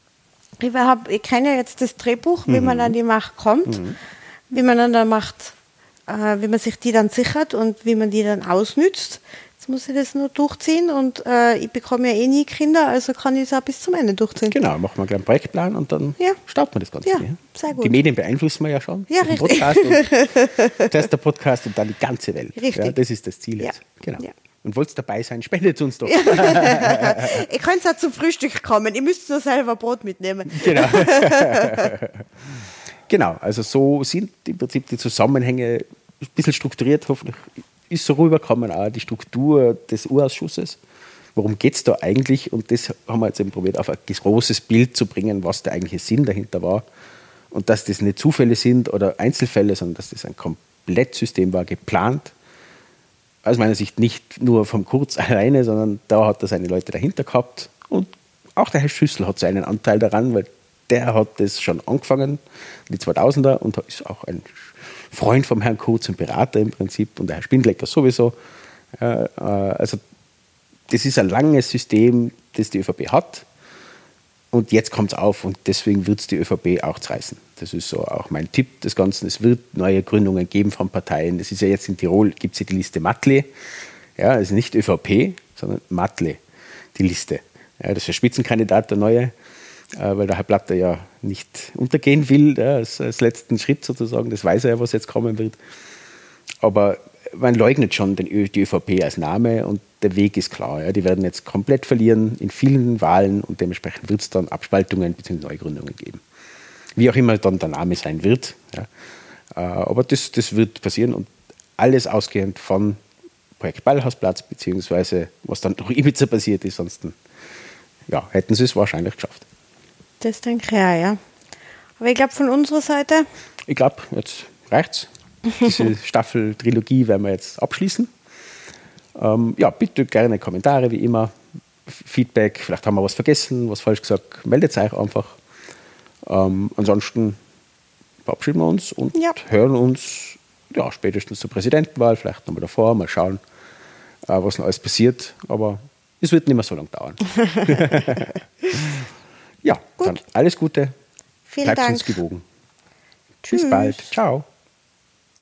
Ich kenne ja jetzt das Drehbuch, wie man an die Macht kommt, wie man an der Macht, wie man sich die dann sichert und wie man die dann ausnützt. Jetzt muss ich das nur durchziehen und ich bekomme ja eh nie Kinder, also kann ich es auch bis zum Ende durchziehen. Genau, machen wir gleich einen Projektplan und dann starten wir das Ganze. Ja, sehr gut. Die Medien beeinflussen wir ja schon. Ja, richtig. Zuerst der Podcast und dann die ganze Welt. Richtig. Ja, das ist das Ziel jetzt. Genau. Ja. Und wollt ihr dabei sein, spendet uns doch. Ich könnte auch zum Frühstück kommen, ich müsste nur selber Brot mitnehmen. Genau. Genau, also so sind im Prinzip die Zusammenhänge ein bisschen strukturiert, hoffentlich ist so rübergekommen auch die Struktur des Urausschusses. Worum geht es da eigentlich? Und das haben wir jetzt eben probiert, auf ein großes Bild zu bringen, was der eigentliche Sinn dahinter war. Und dass das nicht Zufälle sind oder Einzelfälle, sondern dass das ein Komplettsystem war, geplant. Aus meiner Sicht nicht nur vom Kurz alleine, sondern da hat er seine Leute dahinter gehabt. Und auch der Herr Schüssel hat seinen Anteil daran, weil der hat das schon angefangen, die 2000er, und ist auch ein Freund vom Herrn Kurz und Berater im Prinzip und der Herr Spindlecker sowieso. Also das ist ein langes System, das die ÖVP hat und jetzt kommt es auf und deswegen wird es die ÖVP auch zerreißen. Das ist so auch mein Tipp des Ganzen. Es wird neue Gründungen geben von Parteien. Das ist ja jetzt in Tirol, gibt es ja die Liste Matle. Ja, also nicht ÖVP, sondern Matle, die Liste. Ja, das ist der Spitzenkandidat, der neue, weil der Herr Blatter ja nicht untergehen will, ja, als letzten Schritt sozusagen. Das weiß er ja, was jetzt kommen wird. Aber man leugnet schon die ÖVP als Name und der Weg ist klar. Ja. Die werden jetzt komplett verlieren in vielen Wahlen und dementsprechend wird es dann Abspaltungen bzw. Neugründungen geben. Wie auch immer dann der Name sein wird. Ja. Aber das wird passieren und alles ausgehend von Projekt Ballhausplatz beziehungsweise was dann durch Ibiza passiert ist, sonst hätten sie es wahrscheinlich geschafft. Das denke ich auch, ja. Aber ich glaube, von unserer Seite... Ich glaube, jetzt reicht's. Diese Staffel-Trilogie werden wir jetzt abschließen. Bitte gerne Kommentare, wie immer. Feedback, vielleicht haben wir was vergessen, was falsch gesagt. Meldet euch einfach. Ansonsten verabschieden wir uns und hören uns spätestens zur Präsidentenwahl, vielleicht nochmal davor, mal schauen, was noch alles passiert. Aber es wird nicht mehr so lange dauern. Ja, gut. Dann alles Gute. Vielen Dank. Bleibt uns gewogen. Tschüss. Bis bald. Ciao.